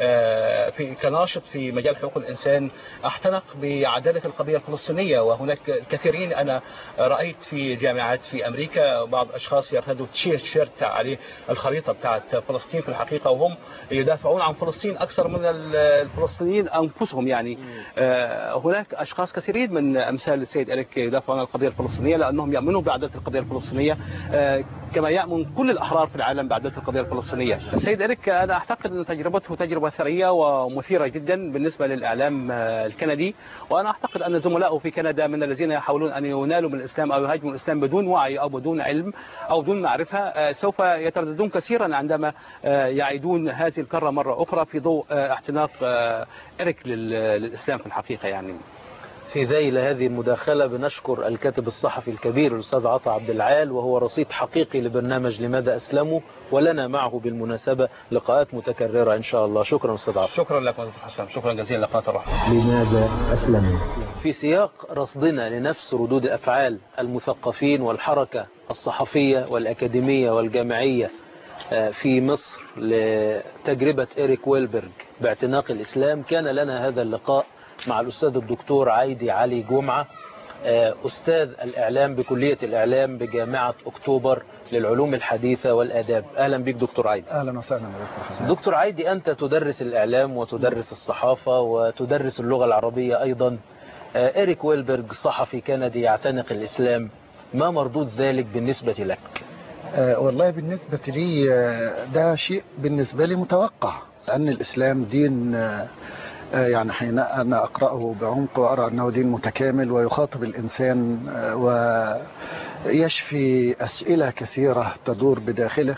في كناشط في مجال حقوق الإنسان احتنق بعدالة القضية الفلسطينية. وهناك كثيرين أنا رأيت في جامعات في أمريكا بعض أشخاص يرتدوا تيشيرت عليه الخريطة بتاعت فلسطين في الحقيقة، وهم يدافعون عن فلسطين أكثر من الفلسطينيين أنفسهم. يعني هناك أشخاص كثيرين من أمثال السيد إريك يدافعون عن القضية الفلسطينية لأنهم يؤمنون بعدالة القضية الفلسطينية كما يأمن كل الأحرار في العالم بعدالة القضية الفلسطينية. السيد إريك أنا أعتقد أن تجربته تجربة ثرية ومثيرة جدا بالنسبة للإعلام الكندي، وأنا أعتقد أن زملائه في كندا من الذين يحاولون أن ينالوا من الإسلام أو يهاجموا الإسلام بدون وعي أو بدون علم أو بدون معرفة سوف يترددون كثيرا عندما يعيدون هذه الكرة مرة أخرى في ضوء اعتناق إريك للإسلام في الحقيقة. يعني في ذيل هذه المداخلة بنشكر الكاتب الصحفي الكبير الأستاذ عطا عبد العال، وهو رصيد حقيقي لبرنامج لماذا أسلموا، ولنا معه بالمناسبة لقاءات متكررة إن شاء الله. شكرا أستاذ عطا. شكرا لك أستاذ حسام، شكرا جزيلا لقاءات الرحمة. لماذا أسلموا؟ في سياق رصدنا لنفس ردود أفعال المثقفين والحركة الصحفية والأكاديمية والجامعية في مصر لتجربة إريك ويلبرغ باعتناق الإسلام، كان لنا هذا اللقاء مع الأستاذ الدكتور عايدي علي جمعة، أستاذ الإعلام بكلية الإعلام بجامعة أكتوبر للعلوم الحديثة والآداب. أهلا بك دكتور عايدي. أهلا وسهلا دكتور حسن. دكتور عايدي، أنت تدرس الإعلام وتدرس الصحافة وتدرس اللغة العربية أيضا. إريك ويلبرغ صحفي كندي يعتنق الإسلام، ما مردود ذلك بالنسبة لك؟ أه والله بالنسبة لي ده شيء بالنسبة لي متوقع، لأن الإسلام دين أه يعني حين أنا أقرأه بعمق وأرى أنه دين متكامل ويخاطب الإنسان ويشفي أسئلة كثيرة تدور بداخله.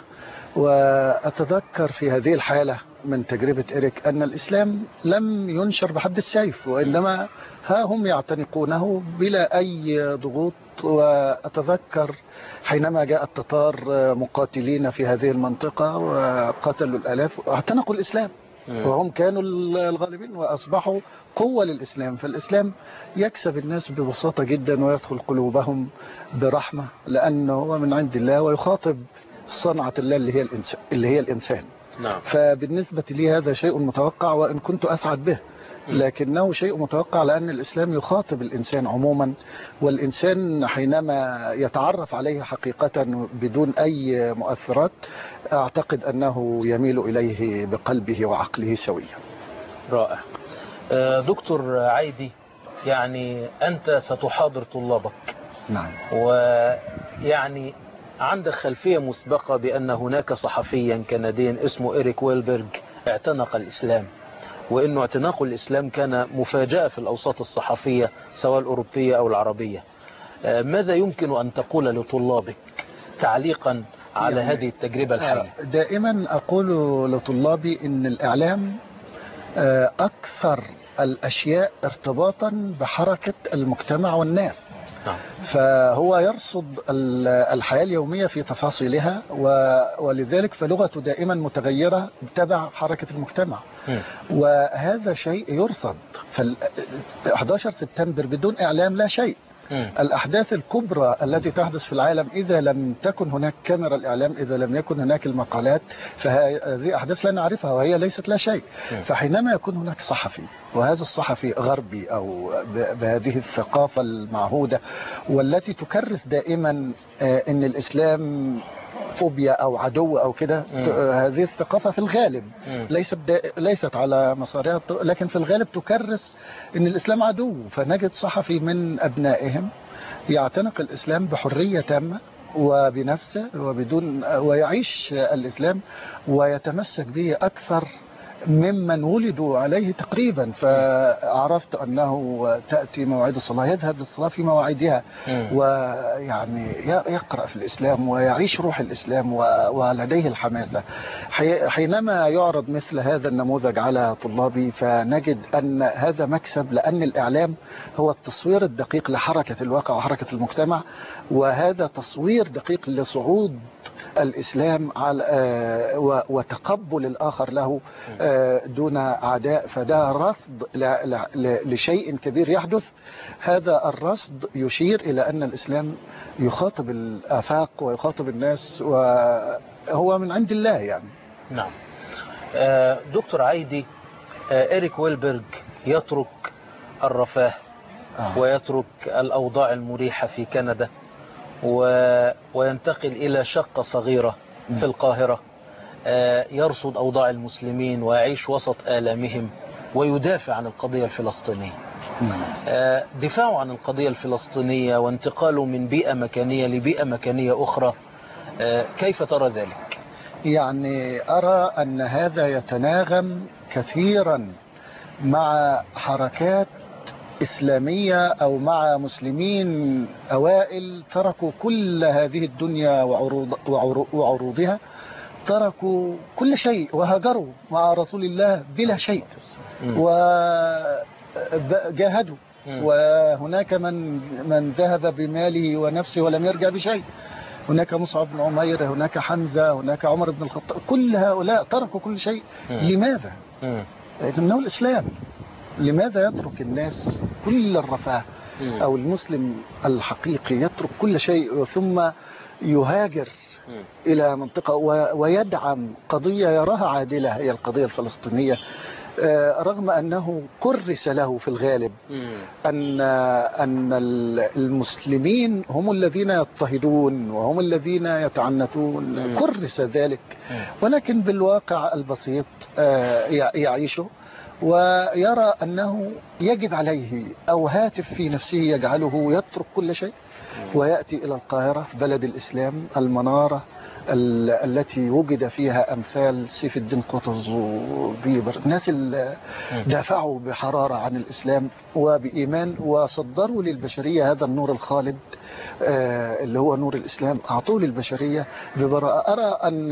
وأتذكر في هذه الحالة من تجربة إريك أن الإسلام لم ينشر بحد السيف، وإنما ها هم يعتنقونه بلا أي ضغوط. وأتذكر حينما جاء التتار مقاتلين في هذه المنطقة وقتلوا الآلاف اعتنقوا الإسلام، وهم كانوا الغالبين وأصبحوا قوة للإسلام. فالإسلام يكسب الناس ببساطة جدا ويدخل قلوبهم برحمة، لأنه هو من عند الله ويخاطب صنعة الله اللي هي الإنسان, اللي هي الإنسان. نعم. فبالنسبة لي هذا شيء متوقع وإن كنت أسعد به، لكنه شيء متوقع لأن الإسلام يخاطب الإنسان عموما، والإنسان حينما يتعرف عليه حقيقة بدون أي مؤثرات أعتقد أنه يميل إليه بقلبه وعقله سويا. رائع. دكتور عايدي، يعني أنت ستحاضر طلابك. نعم. ويعني عندك خلفية مسبقة بأن هناك صحفيا كنديا اسمه إريك ويلبرغ اعتنق الإسلام، وإنه اعتناق الإسلام كان مفاجأة في الأوساط الصحفية سواء الأوروبية أو العربية. ماذا يمكن أن تقول لطلابك تعليقا على يعني هذه التجربة الحية؟ دائما أقول لطلابي إن الإعلام أكثر الأشياء ارتباطا بحركة المجتمع والناس. فهو يرصد الحياة اليومية في تفاصيلها، ولذلك فلغته دائما متغيرة تبع حركة المجتمع. وهذا شيء يرصد. فال أحد عشر سبتمبر بدون إعلام لا شيء. الأحداث الكبرى التي تحدث في العالم إذا لم تكن هناك كاميرا الإعلام، إذا لم يكن هناك المقالات، فهذه أحداث لا نعرفها وهي ليست لا شيء. فحينما يكون هناك صحفي، وهذا الصحفي غربي أو بهذه الثقافة المعهودة والتي تكرس دائما أن الإسلام فوبيا أو عدو أو كده، هذه الثقافة في الغالب ليست ليست على مسارها، لكن في الغالب تكرس أن الإسلام عدو. فنجد صحفي من أبنائهم يعتنق الإسلام بحرية تامة وبنفسه وبدون ويعيش الإسلام ويتمسك به أكثر ممن ولدوا عليه تقريبا. فعرفت أنه تأتي موعد الصلاة يذهب للصلاة في مواعيدها، ويعني يقرأ في الإسلام ويعيش روح الإسلام ولديه الحماسة. حينما يعرض مثل هذا النموذج على طلابي فنجد أن هذا مكسب، لأن الإعلام هو التصوير الدقيق لحركة الواقع وحركة المجتمع، وهذا تصوير دقيق لصعود الإسلام على وتقبل الآخر له دون أعداء، فده رصد لشيء كبير يحدث. هذا الرصد يشير إلى أن الإسلام يخاطب الآفاق ويخاطب الناس وهو من عند الله يعني. نعم. دكتور عايدي، إريك ويلبرغ يترك الرفاه آه. ويترك الأوضاع المريحة في كندا و... وينتقل إلى شقة صغيرة في القاهرة، يرصد أوضاع المسلمين ويعيش وسط آلامهم ويدافع عن القضية الفلسطينية. دفاعه عن القضية الفلسطينية وانتقاله من بيئة مكانية لبيئة مكانية أخرى، كيف ترى ذلك؟ يعني أرى أن هذا يتناغم كثيرا مع حركات إسلامية أو مع مسلمين أوائل تركوا كل هذه الدنيا وعروض وعروضها، تركوا كل شيء وهاجروا مع رسول الله بلا شيء وجاهدوا. وهناك من من ذهب بماله ونفسه ولم يرجع بشيء. هناك مصعب بن عمير، هناك حمزة، هناك عمر بن الخطاب، كل هؤلاء تركوا كل شيء. لماذا؟ لأنه الإسلام. لماذا يترك الناس كل الرفاه أو المسلم الحقيقي يترك كل شيء ثم يهاجر إلى منطقة ويدعم قضية يراها عادلة هي القضية الفلسطينية، رغم أنه كرس له في الغالب أن أن المسلمين هم الذين يضطهدون وهم الذين يتعنتون، كرس ذلك، ولكن بالواقع البسيط يعيشه ويرى أنه يجب عليه أو هاتف في نفسه يجعله يترك كل شيء ويأتي إلى القاهرة بلد الإسلام، المنارة التي وجد فيها أمثال سيف الدين قطز وبيبر، الناس اللي دافعوا بحرارة عن الإسلام وبإيمان وصدروا للبشرية هذا النور الخالد اللي هو نور الإسلام، أعطوه للبشرية ببراءة. أرى أن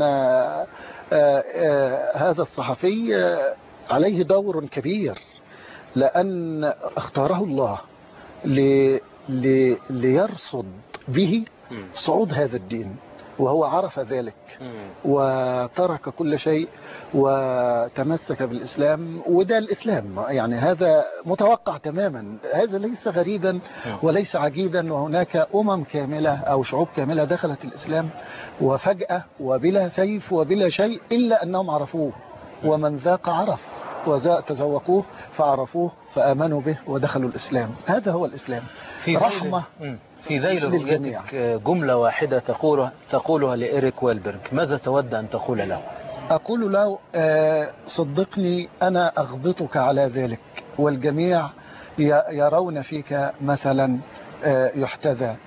هذا الصحفي عليه دور كبير لأن اختاره الله لي لي ليرصد به صعود هذا الدين، وهو عرف ذلك وترك كل شيء وتمسك بالإسلام، وده الإسلام يعني هذا متوقع تماما، هذا ليس غريبا وليس عجيبا. وهناك أمم كاملة أو شعوب كاملة دخلت الإسلام وفجأة وبلا سيف وبلا شيء إلا أنهم عرفوه، ومن ذاق عرف وتذوقوه فعرفوه فآمنوا به ودخلوا الإسلام. هذا هو الإسلام، في رحمة في ذيل رؤيتك جملة واحدة تقولها تقولها لإريك ويلبرغ، ماذا تود أن تقول له؟ أقول له صدقني أنا أغبطك على ذلك، والجميع يرون فيك مثلا يحتذى،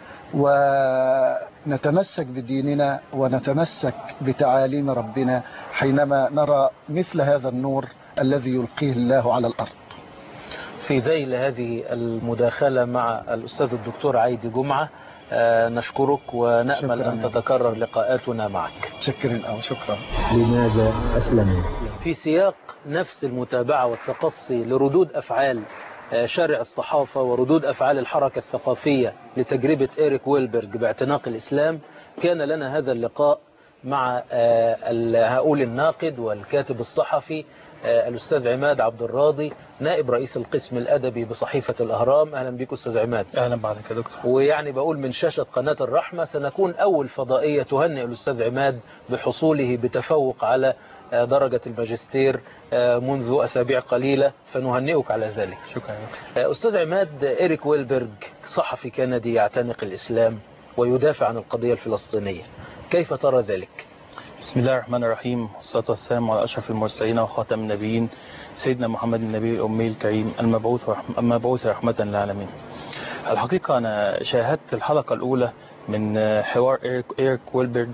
ونتمسك بديننا ونتمسك بتعاليم ربنا حينما نرى مثل هذا النور الذي يلقيه الله على الأرض. في ذيل هذه المداخلة مع الأستاذ الدكتور عايدي جمعة، آه نشكرك ونأمل أن تتكرر لقاءاتنا معك. شكرا أو شكرا. لماذا أسلموا؟ في سياق نفس المتابعة والتقصي لردود أفعال آه شارع الصحافة وردود أفعال الحركة الثقافية لتجربة إريك ويلبرغ باعتناق الإسلام، كان لنا هذا اللقاء مع آه هؤلاء الناقد والكاتب الصحفي الأستاذ عماد عبد الراضي، نائب رئيس القسم الأدبي بصحيفة الأهرام. أهلا بك أستاذ عماد. أهلا بحضرتك يا دكتور. ويعني بقول من شاشة قناة الرحمة سنكون أول فضائية تهنئ الأستاذ عماد بحصوله بتفوق على درجة الماجستير منذ أسابيع قليلة، فنهنئك على ذلك. شكرا. أستاذ عماد، إريك ويلبرغ صحفي كندي يعتنق الإسلام ويدافع عن القضية الفلسطينية، كيف ترى ذلك؟ بسم الله الرحمن الرحيم، والصلاة والسلام على أشرف المرسلين وخاتم النبيين سيدنا محمد النبي الأمي الكريم المبعوث المبعوث رحمة للعالمين. الحقيقة أنا شاهدت الحلقة الأولى من حوار إريك, إريك ويلبرغ.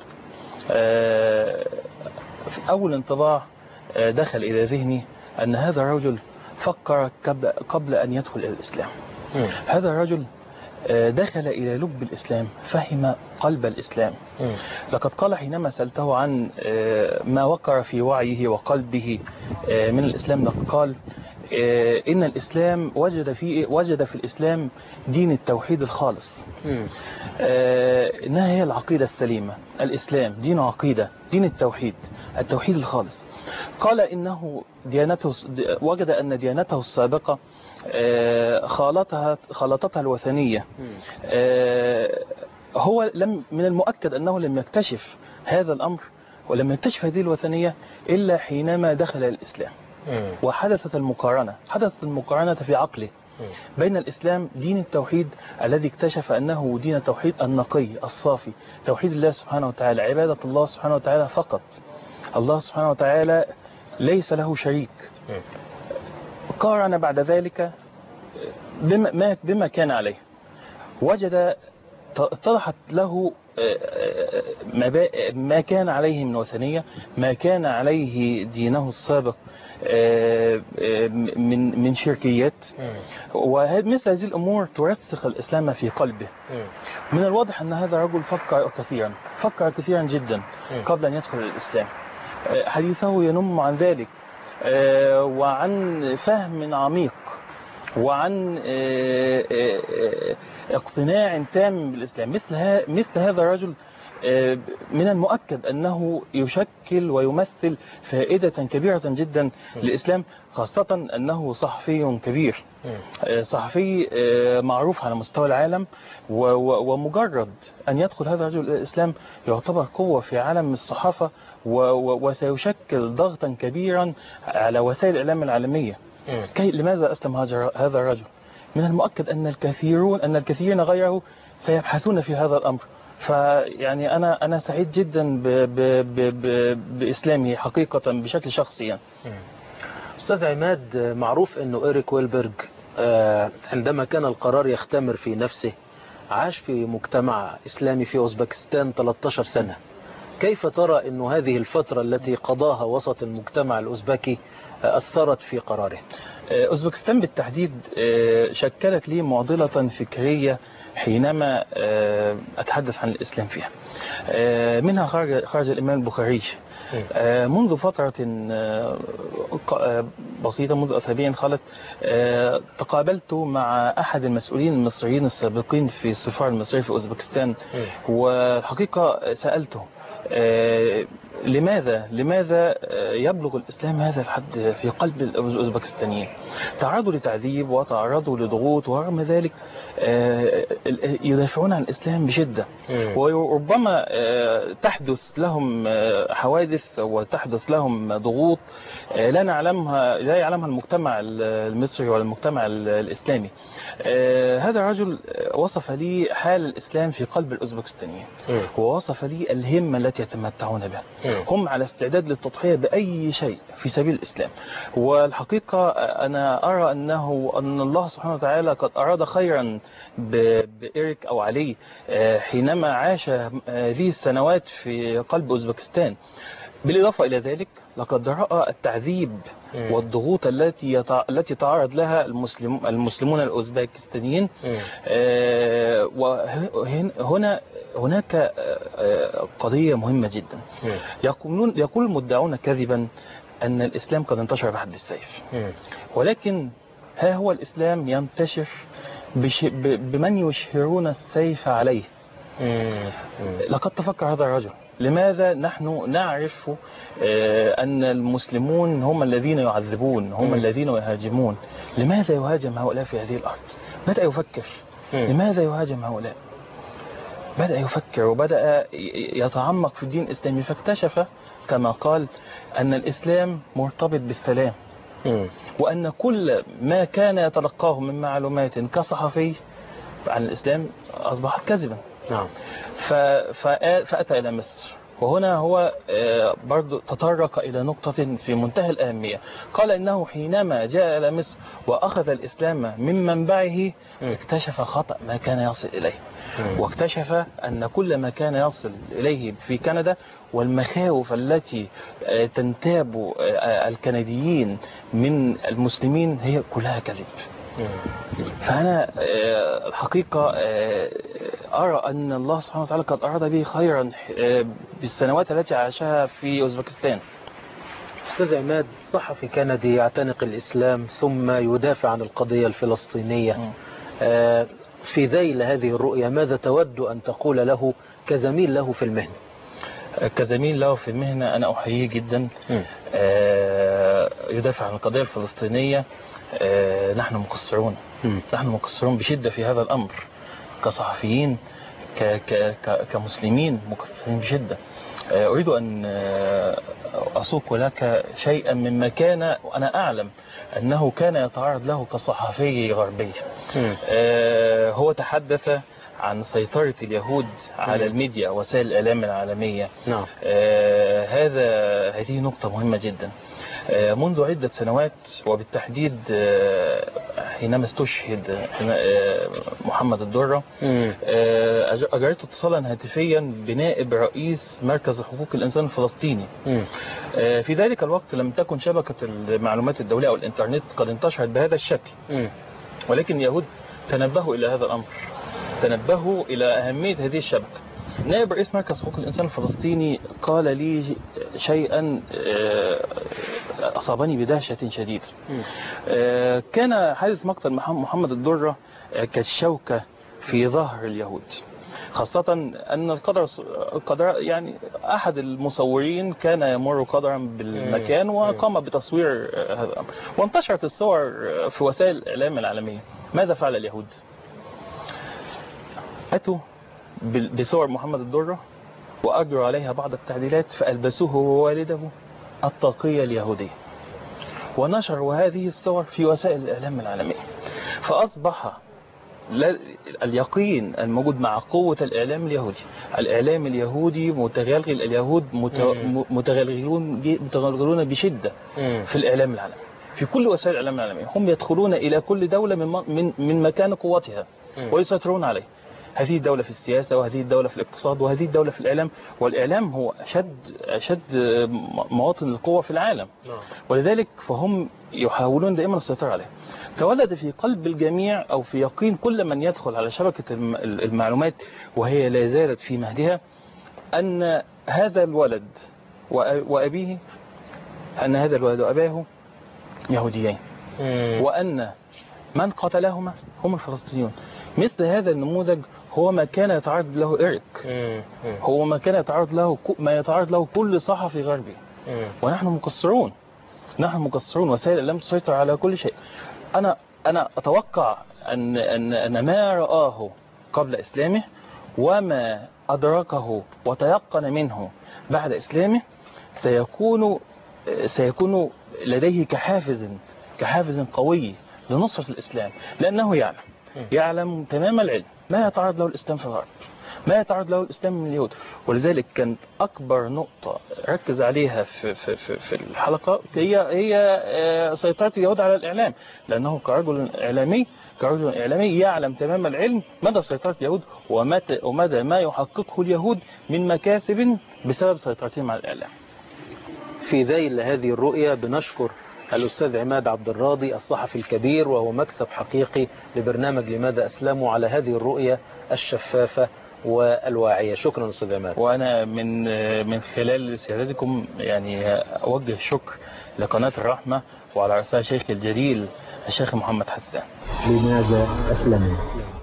في أول انطباع دخل إلى ذهني أن هذا الرجل فكر قبل أن يدخل إلى الإسلام. م. هذا الرجل دخل إلى لب الإسلام، فهم قلب الإسلام. م. لقد قال حينما سألته عن ما وقر في وعيه وقلبه من الإسلام، لقد قال إن الإسلام وجد في وجد في الإسلام دين التوحيد الخالص. م. إنها هي العقيدة السليمة، الإسلام دين عقيدة، دين التوحيد، التوحيد الخالص. قال إنه ديانته وجد أن ديانته السابقة خالطها خالطتها الوثنية. هو لم من المؤكد أنه لم يكتشف هذا الأمر ولم يكتشف هذه الوثنية إلا حينما دخل الإسلام وحدثت المقارنة حدثت المقارنة في عقله بين الإسلام دين التوحيد الذي اكتشف أنه دين التوحيد النقي الصافي، توحيد الله سبحانه وتعالى، عبادة الله سبحانه وتعالى فقط. الله سبحانه وتعالى ليس له شريك. قارن بعد ذلك بما, بما كان عليه، وجد اتضحت له ما كان عليه من وثنية، ما كان عليه دينه السابق من من شركيات، ومثل هذه الأمور ترسخ الإسلام في قلبه. من الواضح أن هذا الرجل فكر كثيرا فكر كثيرا جدا قبل أن يدخل الإسلام. حديثه ينم عن ذلك وعن فهم عميق وعن اقتناع تام بالإسلام. مثل مثل هذا الرجل من المؤكد أنه يشكل ويمثل فائدة كبيرة جدا للإسلام، خاصة أنه صحفي كبير، صحفي معروف على مستوى العالم، ومجرد أن يدخل هذا الرجل الإسلام يعتبر قوة في عالم الصحافة، وسيشكل ضغطا كبيرا على وسائل الإعلام العالمية. كي لماذا أسلم هذا الرجل؟ من المؤكد أن الكثيرون أن الكثيرين غيره سيبحثون في هذا الأمر. فيعني أنا أنا سعيد جدا ب ب ب ب بإسلامه حقيقة بشكل شخصي. يعني. أستاذ عماد، معروف أنه إيريك ويلبرغ عندما كان القرار يختمر في نفسه عاش في مجتمع إسلامي في أوزبكستان ثلاثة عشر سنة. كيف ترى أن هذه الفترة التي قضاها وسط المجتمع الأوزبكي أثرت في قراره؟ أوزبكستان بالتحديد شكلت لي معضلة فكرية حينما أتحدث عن الإسلام فيها. منها خرج, خرج الإمام البخاري منذ فترة بسيطة، منذ أسابيع خلت، تقابلت مع أحد المسؤولين المصريين السابقين في السفارة المصرية في أوزبكستان، والحقيقة سألته لماذا لماذا يبلغ الإسلام هذا الحد في قلب الأوزبكستانيين؟ تعرضوا لتعذيب وتعرضوا لضغوط، ورغم ذلك يدافعون عن الإسلام بشدة، وربما تحدث لهم حوادث وتحدث لهم ضغوط لا نعلمها لا يعلمها المجتمع المصري ولا المجتمع الإسلامي. هذا الرجل وصف لي حال الإسلام في قلب الأوزبكستانيين، ووصف لي الهمة التي يتمتعون بها. هم على استعداد للتضحية بأي شيء في سبيل الإسلام. والحقيقة أنا أرى أنه أن الله سبحانه وتعالى قد أراد خيرا بإيريك أو علي حينما عاش هذه السنوات في قلب أوزبكستان. بالإضافة إلى ذلك لقد رأى التعذيب والضغوط التي يتع... التي تعرض لها المسلم... المسلمون الأوزبكستانيين. آه وهنا هناك قضية مهمة جدا. يقولون يقول المدعون كذبا أن الإسلام قد انتشر بحد السيف، ولكن ها هو الإسلام ينتشر بش... ب... بمن يشهرون السيف عليه. لقد تفكر هذا الرجل لماذا نحن نعرف أن المسلمون هم الذين يعذبون، هم م. الذين يهاجمون، لماذا يهاجم هؤلاء في هذه الأرض؟ بدأ يفكر م. لماذا يهاجم هؤلاء؟ بدأ يفكر وبدأ يتعمق في الدين الإسلامي، فاكتشف كما قال أن الإسلام مرتبط بالسلام، م. وأن كل ما كان يتلقاه من معلومات كصحفي عن الإسلام أصبحت كذبا. نعم. فأتى إلى مصر، وهنا هو برضو تطرق إلى نقطة في منتهى الأهمية. قال إنه حينما جاء إلى مصر وأخذ الإسلام من منبعه اكتشف خطأ ما كان يصل إليه، واكتشف أن كل ما كان يصل إليه في كندا والمخاوف التي تنتاب الكنديين من المسلمين هي كلها كذب. فأنا الحقيقة أرى أن الله سبحانه وتعالى قد أراد به خيرا بالسنوات التي عاشها في أوزبكستان. أستاذ عماد، صحفي كندي يعتنق الإسلام ثم يدافع عن القضية الفلسطينية، في ذيل هذه الرؤية ماذا تود أن تقول له كزميل له في المهنة؟ كزميل له في المهنة أنا أحييه جدا. يدافع عن القضية الفلسطينية. نحن مقصرون نحن مقصرون بشدة في هذا الأمر كصحفيين كمسلمين، مقصرين بشدة. أريد أن أسوق لك شيئا مما كان وأنا أعلم أنه كان يتعرض له كصحفي غربي. هو تحدث عن سيطرة اليهود على الميديا وسائل الإعلام العالمية. نعم. آه هذا هذه نقطة مهمة جدا. آه منذ عدة سنوات وبالتحديد آه حينما استشهد آه محمد الدرة آه أجريت اتصالا هاتفيا بنائب رئيس مركز حقوق الإنسان الفلسطيني. آه في ذلك الوقت لم تكن شبكة المعلومات الدولية أو الإنترنت قد انتشرت بهذا الشكل، ولكن اليهود تنبهوا إلى هذا الأمر، تنبهوا إلى أهمية هذه الشبكة. نائب رئيس مركز حقوق الإنسان الفلسطيني قال لي شيئا أصابني بدهشة شديدة. كان حادث مقتل محمد الدرة كالشوكة في ظهر اليهود، خاصة أن القدر القدر يعني أحد المصورين كان يمر قدرا بالمكان وقام بتصوير هذا الأمر، وانتشرت الصور في وسائل الإعلام العالمية. ماذا فعل اليهود؟ أتوا بصور محمد الدرة وأجروا عليها بعض التعديلات فألبسوه ووالده الطاقية اليهودية ونشروا هذه الصور في وسائل الإعلام العالمية، فأصبح اليقين الموجود مع قوة الإعلام اليهودي. الإعلام اليهودي متغلغل، اليهود متغلغلون متغلغلون بشدة في الإعلام العالمي، في كل وسائل الإعلام العالمية. هم يدخلون إلى كل دولة من من من مكان قوتها ويسيطرون عليه. هذه الدولة في السياسة، وهذه الدولة في الاقتصاد، وهذه الدولة في الإعلام. والإعلام هو أشد أشد مواطن القوة في العالم، ولذلك فهم يحاولون دائما السيطرة عليه. تولد في قلب الجميع أو في يقين كل من يدخل على شبكة المعلومات وهي لا زالت في مهدها أن هذا الولد وأبيه أن هذا الولد وأباه يهوديين، وأن من قتلهما هم الفلسطينيون. مثل هذا النموذج هو ما كان يتعرض له إيريك، هو ما كان يتعرض له ما يتعرض له كل صحفي غربي. ونحن مقصرون نحن مقصرون وسائل الإعلام تسيطر على كل شيء. أنا أنا أتوقع أن أن أن ما رآه قبل إسلامه وما أدركه وتيقن منه بعد إسلامه سيكون سيكون لديه كحافز كحافز قوي لنصرة الإسلام، لأنه يعلم يعلم تمام العلم ما يتعرض له الإسلام في الغرب، ما يتعرض له الإسلام من اليهود. ولذلك كانت أكبر نقطة ركز عليها في, في, في, في الحلقة هي هي سيطرة اليهود على الإعلام، لأنه كرجل إعلامي كرجل إعلامي يعلم تمام العلم مدى سيطرة اليهود ومدى ما يحققه اليهود من مكاسب بسبب سيطرتهم على الإعلام. في ذيل هذه الرؤية بنشكر الأستاذ عماد عبد الراضي الصحفي الكبير، وهو مكسب حقيقي لبرنامج لماذا أسلموا على هذه الرؤية الشفافة والواعية. شكرا أستاذ عماد. وأنا من من خلال سيادتكم يعني أوجه الشكر لقناة الرحمة وعلى رأسها شيخ الجليل الشيخ محمد حسان. لماذا أسلموا؟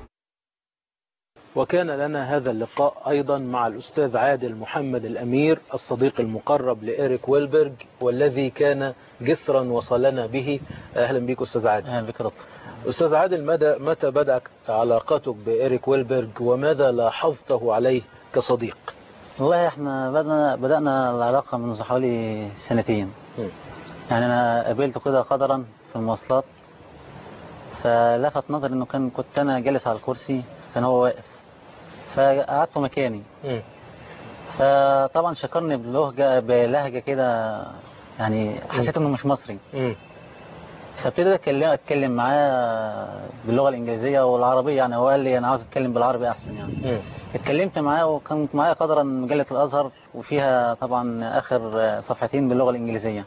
وكان لنا هذا اللقاء أيضا مع الأستاذ عادل محمد الأمير الصديق المقرب لإيريك ويلبرغ والذي كان جسرا وصلنا به. أهلا بك أستاذ عادل. أهلا بك دكتور. أستاذ عادل، متى متى بدأت علاقتك بإيريك ويلبرغ وماذا لاحظته عليه كصديق؟ والله احنا بدأنا بدأنا العلاقة منذ حوالي سنتين. م. يعني أنا قابلته كده قدرا في المواصلات، فلفت نظري إنه كان كنت أنا جالس على الكرسي كان هو واقف، فقعدت مكاني. م. فطبعا شكرني بلهجة بلهجة كده، يعني حسيت انه مش مصري. م. فابتديت اتكلم اتكلم معاه باللغه الانجليزيه والعربيه. يعني هو قال لي انا عاوز اتكلم بالعربي احسن. يعني م. اتكلمت معاه وكانت معايا قدرا مجله الازهر وفيها طبعا اخر صفحتين باللغه الانجليزيه،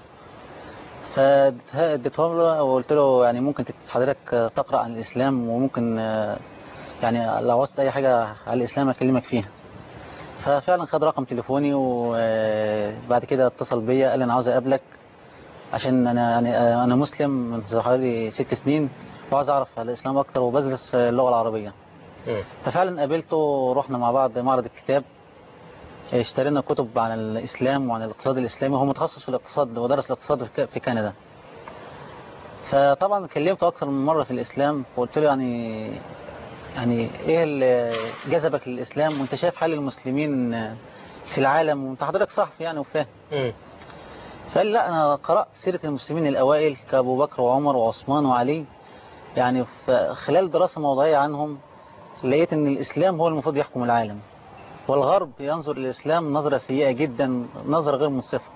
فاديتهم له وقلت له يعني ممكن حضرتك تقرا عن الاسلام، وممكن يعني لو عاوزت اي حاجه على الاسلام اكلمك فيها. ففعلا خد رقم تليفوني، وبعد كده اتصل بيا قال لي انا عاوز اقابلك عشان انا يعني انا مسلم من حوالي ست سنين وعاوز اعرف على الاسلام اكتر وبدرس اللغه العربيه. م. ففعلا قابلته ورحنا مع بعض معرض الكتاب، اشترينا كتب عن الإسلام وعن الاقتصاد الإسلامي، وهو متخصص في الاقتصاد ودرس الاقتصاد في كندا. فطبعا كلمته أكثر من مرة في الإسلام، وقلت له يعني يعني إيه اللي جذبك للإسلام وأنت شايف حال المسلمين في العالم وأنت حضرتك صحفي يعني وفاهم. فقال لا أنا قرأت سيرة المسلمين الأوائل كأبو بكر وعمر وعثمان وعلي، يعني خلال دراسة موضوعية عنهم لقيت أن الإسلام هو المفروض يحكم العالم، والغرب ينظر للإسلام نظرة سيئة جدا، نظرة غير منصفة.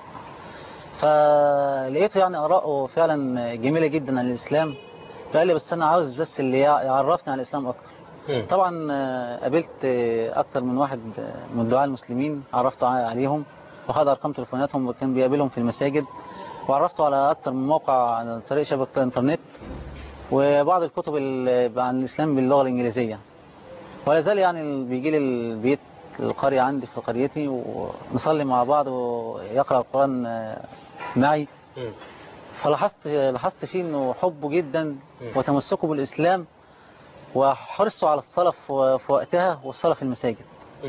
فلقيته يعني آراءه فعلا جميلة جدا عن الإسلام. فقال لي بس أنا عاوز بس اللي يعرفني عن الإسلام أكتر. طبعا قابلت أكتر من واحد من الدعاة المسلمين، عرفت عليهم وخد أرقام تليفوناتهم وكان بيقابلهم في المساجد، وعرفته على أكتر من موقع عن طريق شبكة الإنترنت وبعض الكتب عن الإسلام باللغة الإنجليزية. ولا زال يعني بيجي لي البيت القرية عندي في قريتي ونصلي مع بعض ويقرأ القرآن معي. فلاحظت لاحظت فيه انه حبه جدا وتمسكه بالإسلام وحرصه على الصلاة في وقتها والصلاة في المساجد.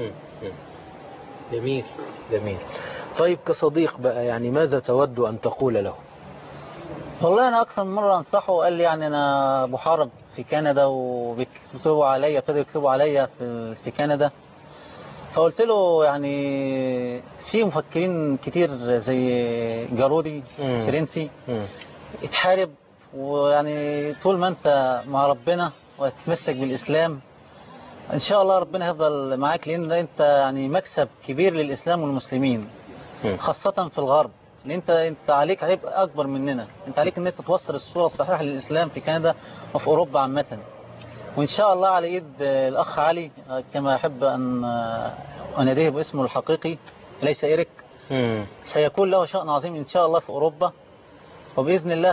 جميل جميل. طيب كصديق بقى يعني ماذا تود أن تقول له؟ والله أنا أكثر من مرة أنصحه، قال لي يعني أنا بحارب في كندا وبيكتبوا عليا ابتدوا يكتبوا عليا في في كندا. فقلت له يعني في مفكرين كتير زي جارودي فرنسي اتحارب، ويعني طول ما أنت مع ربنا وتتمسك بالإسلام إن شاء الله ربنا هيفضل معاك، لأن أنت يعني مكسب كبير للإسلام والمسلمين خاصة في الغرب. لأن أنت أنت عليك عيب أكبر مننا، أنت عليك أن أنت توصل الصورة الصحيحة للإسلام في كندا وفي أوروبا عامة. وإن شاء الله على إيد الأخ علي كما أحب أن أناديه باسمه الحقيقي ليس إيريك، سيكون له شأن عظيم إن شاء الله في أوروبا، وبإذن الله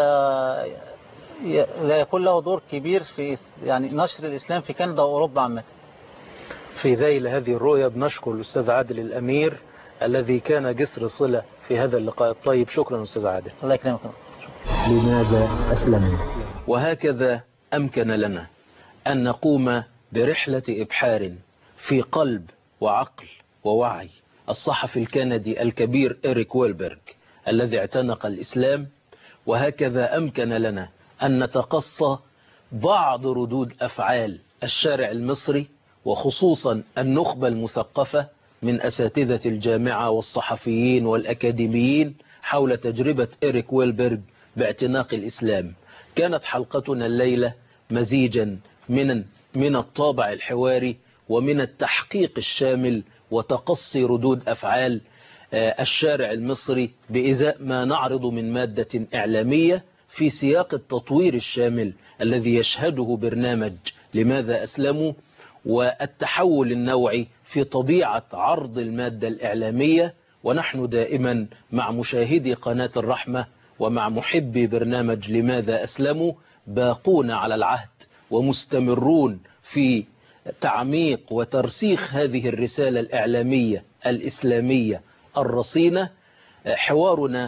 سيكون له دور كبير في يعني نشر الإسلام في كندا وأوروبا عامة. في ذيل هذه الرؤية بنشكر الأستاذ عادل الأمير الذي كان جسر صلة في هذا اللقاء الطيب. شكرا أستاذ عادل. الله يكرمك. لماذا أسلموا؟ وهكذا أمكن لنا أن نقوم برحلة إبحار في قلب وعقل ووعي الصحفي الكندي الكبير إريك ويلبرغ الذي اعتنق الإسلام. وهكذا أمكن لنا أن نتقصى بعض ردود أفعال الشارع المصري وخصوصا النخبة المثقفة من أساتذة الجامعة والصحفيين والأكاديميين حول تجربة إريك ويلبرغ باعتناق الإسلام. كانت حلقتنا الليلة مزيجا من من الطابع الحواري ومن التحقيق الشامل وتقصي ردود أفعال الشارع المصري بإزاء ما نعرض من مادة إعلامية في سياق التطوير الشامل الذي يشهده برنامج لماذا أسلموا، والتحول النوعي في طبيعة عرض المادة الإعلامية. ونحن دائما مع مشاهدي قناة الرحمة ومع محبي برنامج لماذا أسلموا باقون على العهد ومستمرون في تعميق وترسيخ هذه الرسالة الإعلامية الإسلامية الرصينة. حوارنا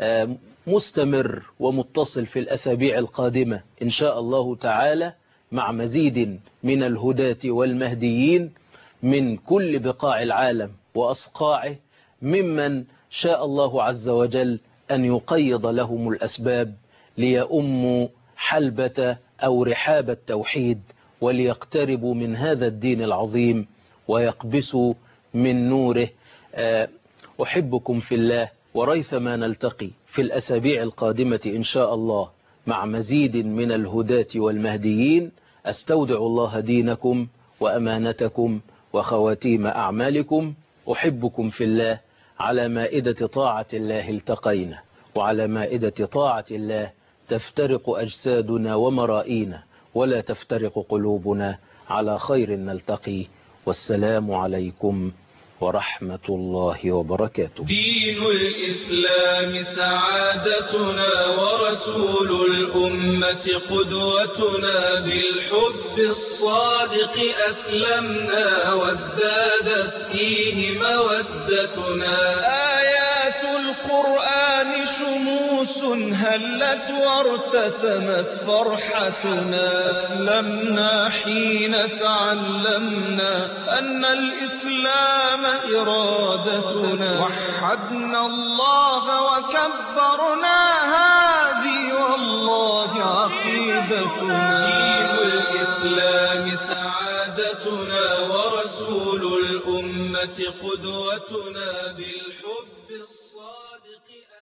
مستمر ومتصل في الأسابيع القادمة إن شاء الله تعالى مع مزيد من الهداة والمهديين من كل بقاع العالم وأصقاعه، ممن شاء الله عز وجل أن يقيض لهم الأسباب ليؤموا حلبة أو رحاب التوحيد وليقتربوا من هذا الدين العظيم ويقبسوا من نوره. أحبكم في الله، وريثما نلتقي في الأسابيع القادمة إن شاء الله مع مزيد من الهداة والمهديين. أستودع الله دينكم وأمانتكم وخواتيم أعمالكم. أحبكم في الله. على مائدة طاعة الله التقينا، وعلى مائدة طاعة الله تفترق أجسادنا ومرائينا، ولا تفترق قلوبنا. على خير نلتقي، والسلام عليكم ورحمة الله وبركاته. دين الإسلام سعادتنا، ورسول الأمة قدوتنا، بالحب الصادق أسلمنا، وازدادت فيه مودتنا. آيات القرآن شموس هلت وارتسمت فرحتنا. أسلمنا حين تعلمنا أن الإسلام إرادتنا. وحدنا الله وكبرنا، هذه والله عقيدتنا. دين الإسلام سعادتنا، ورسول الأمة قدوتنا. بالحب الصادق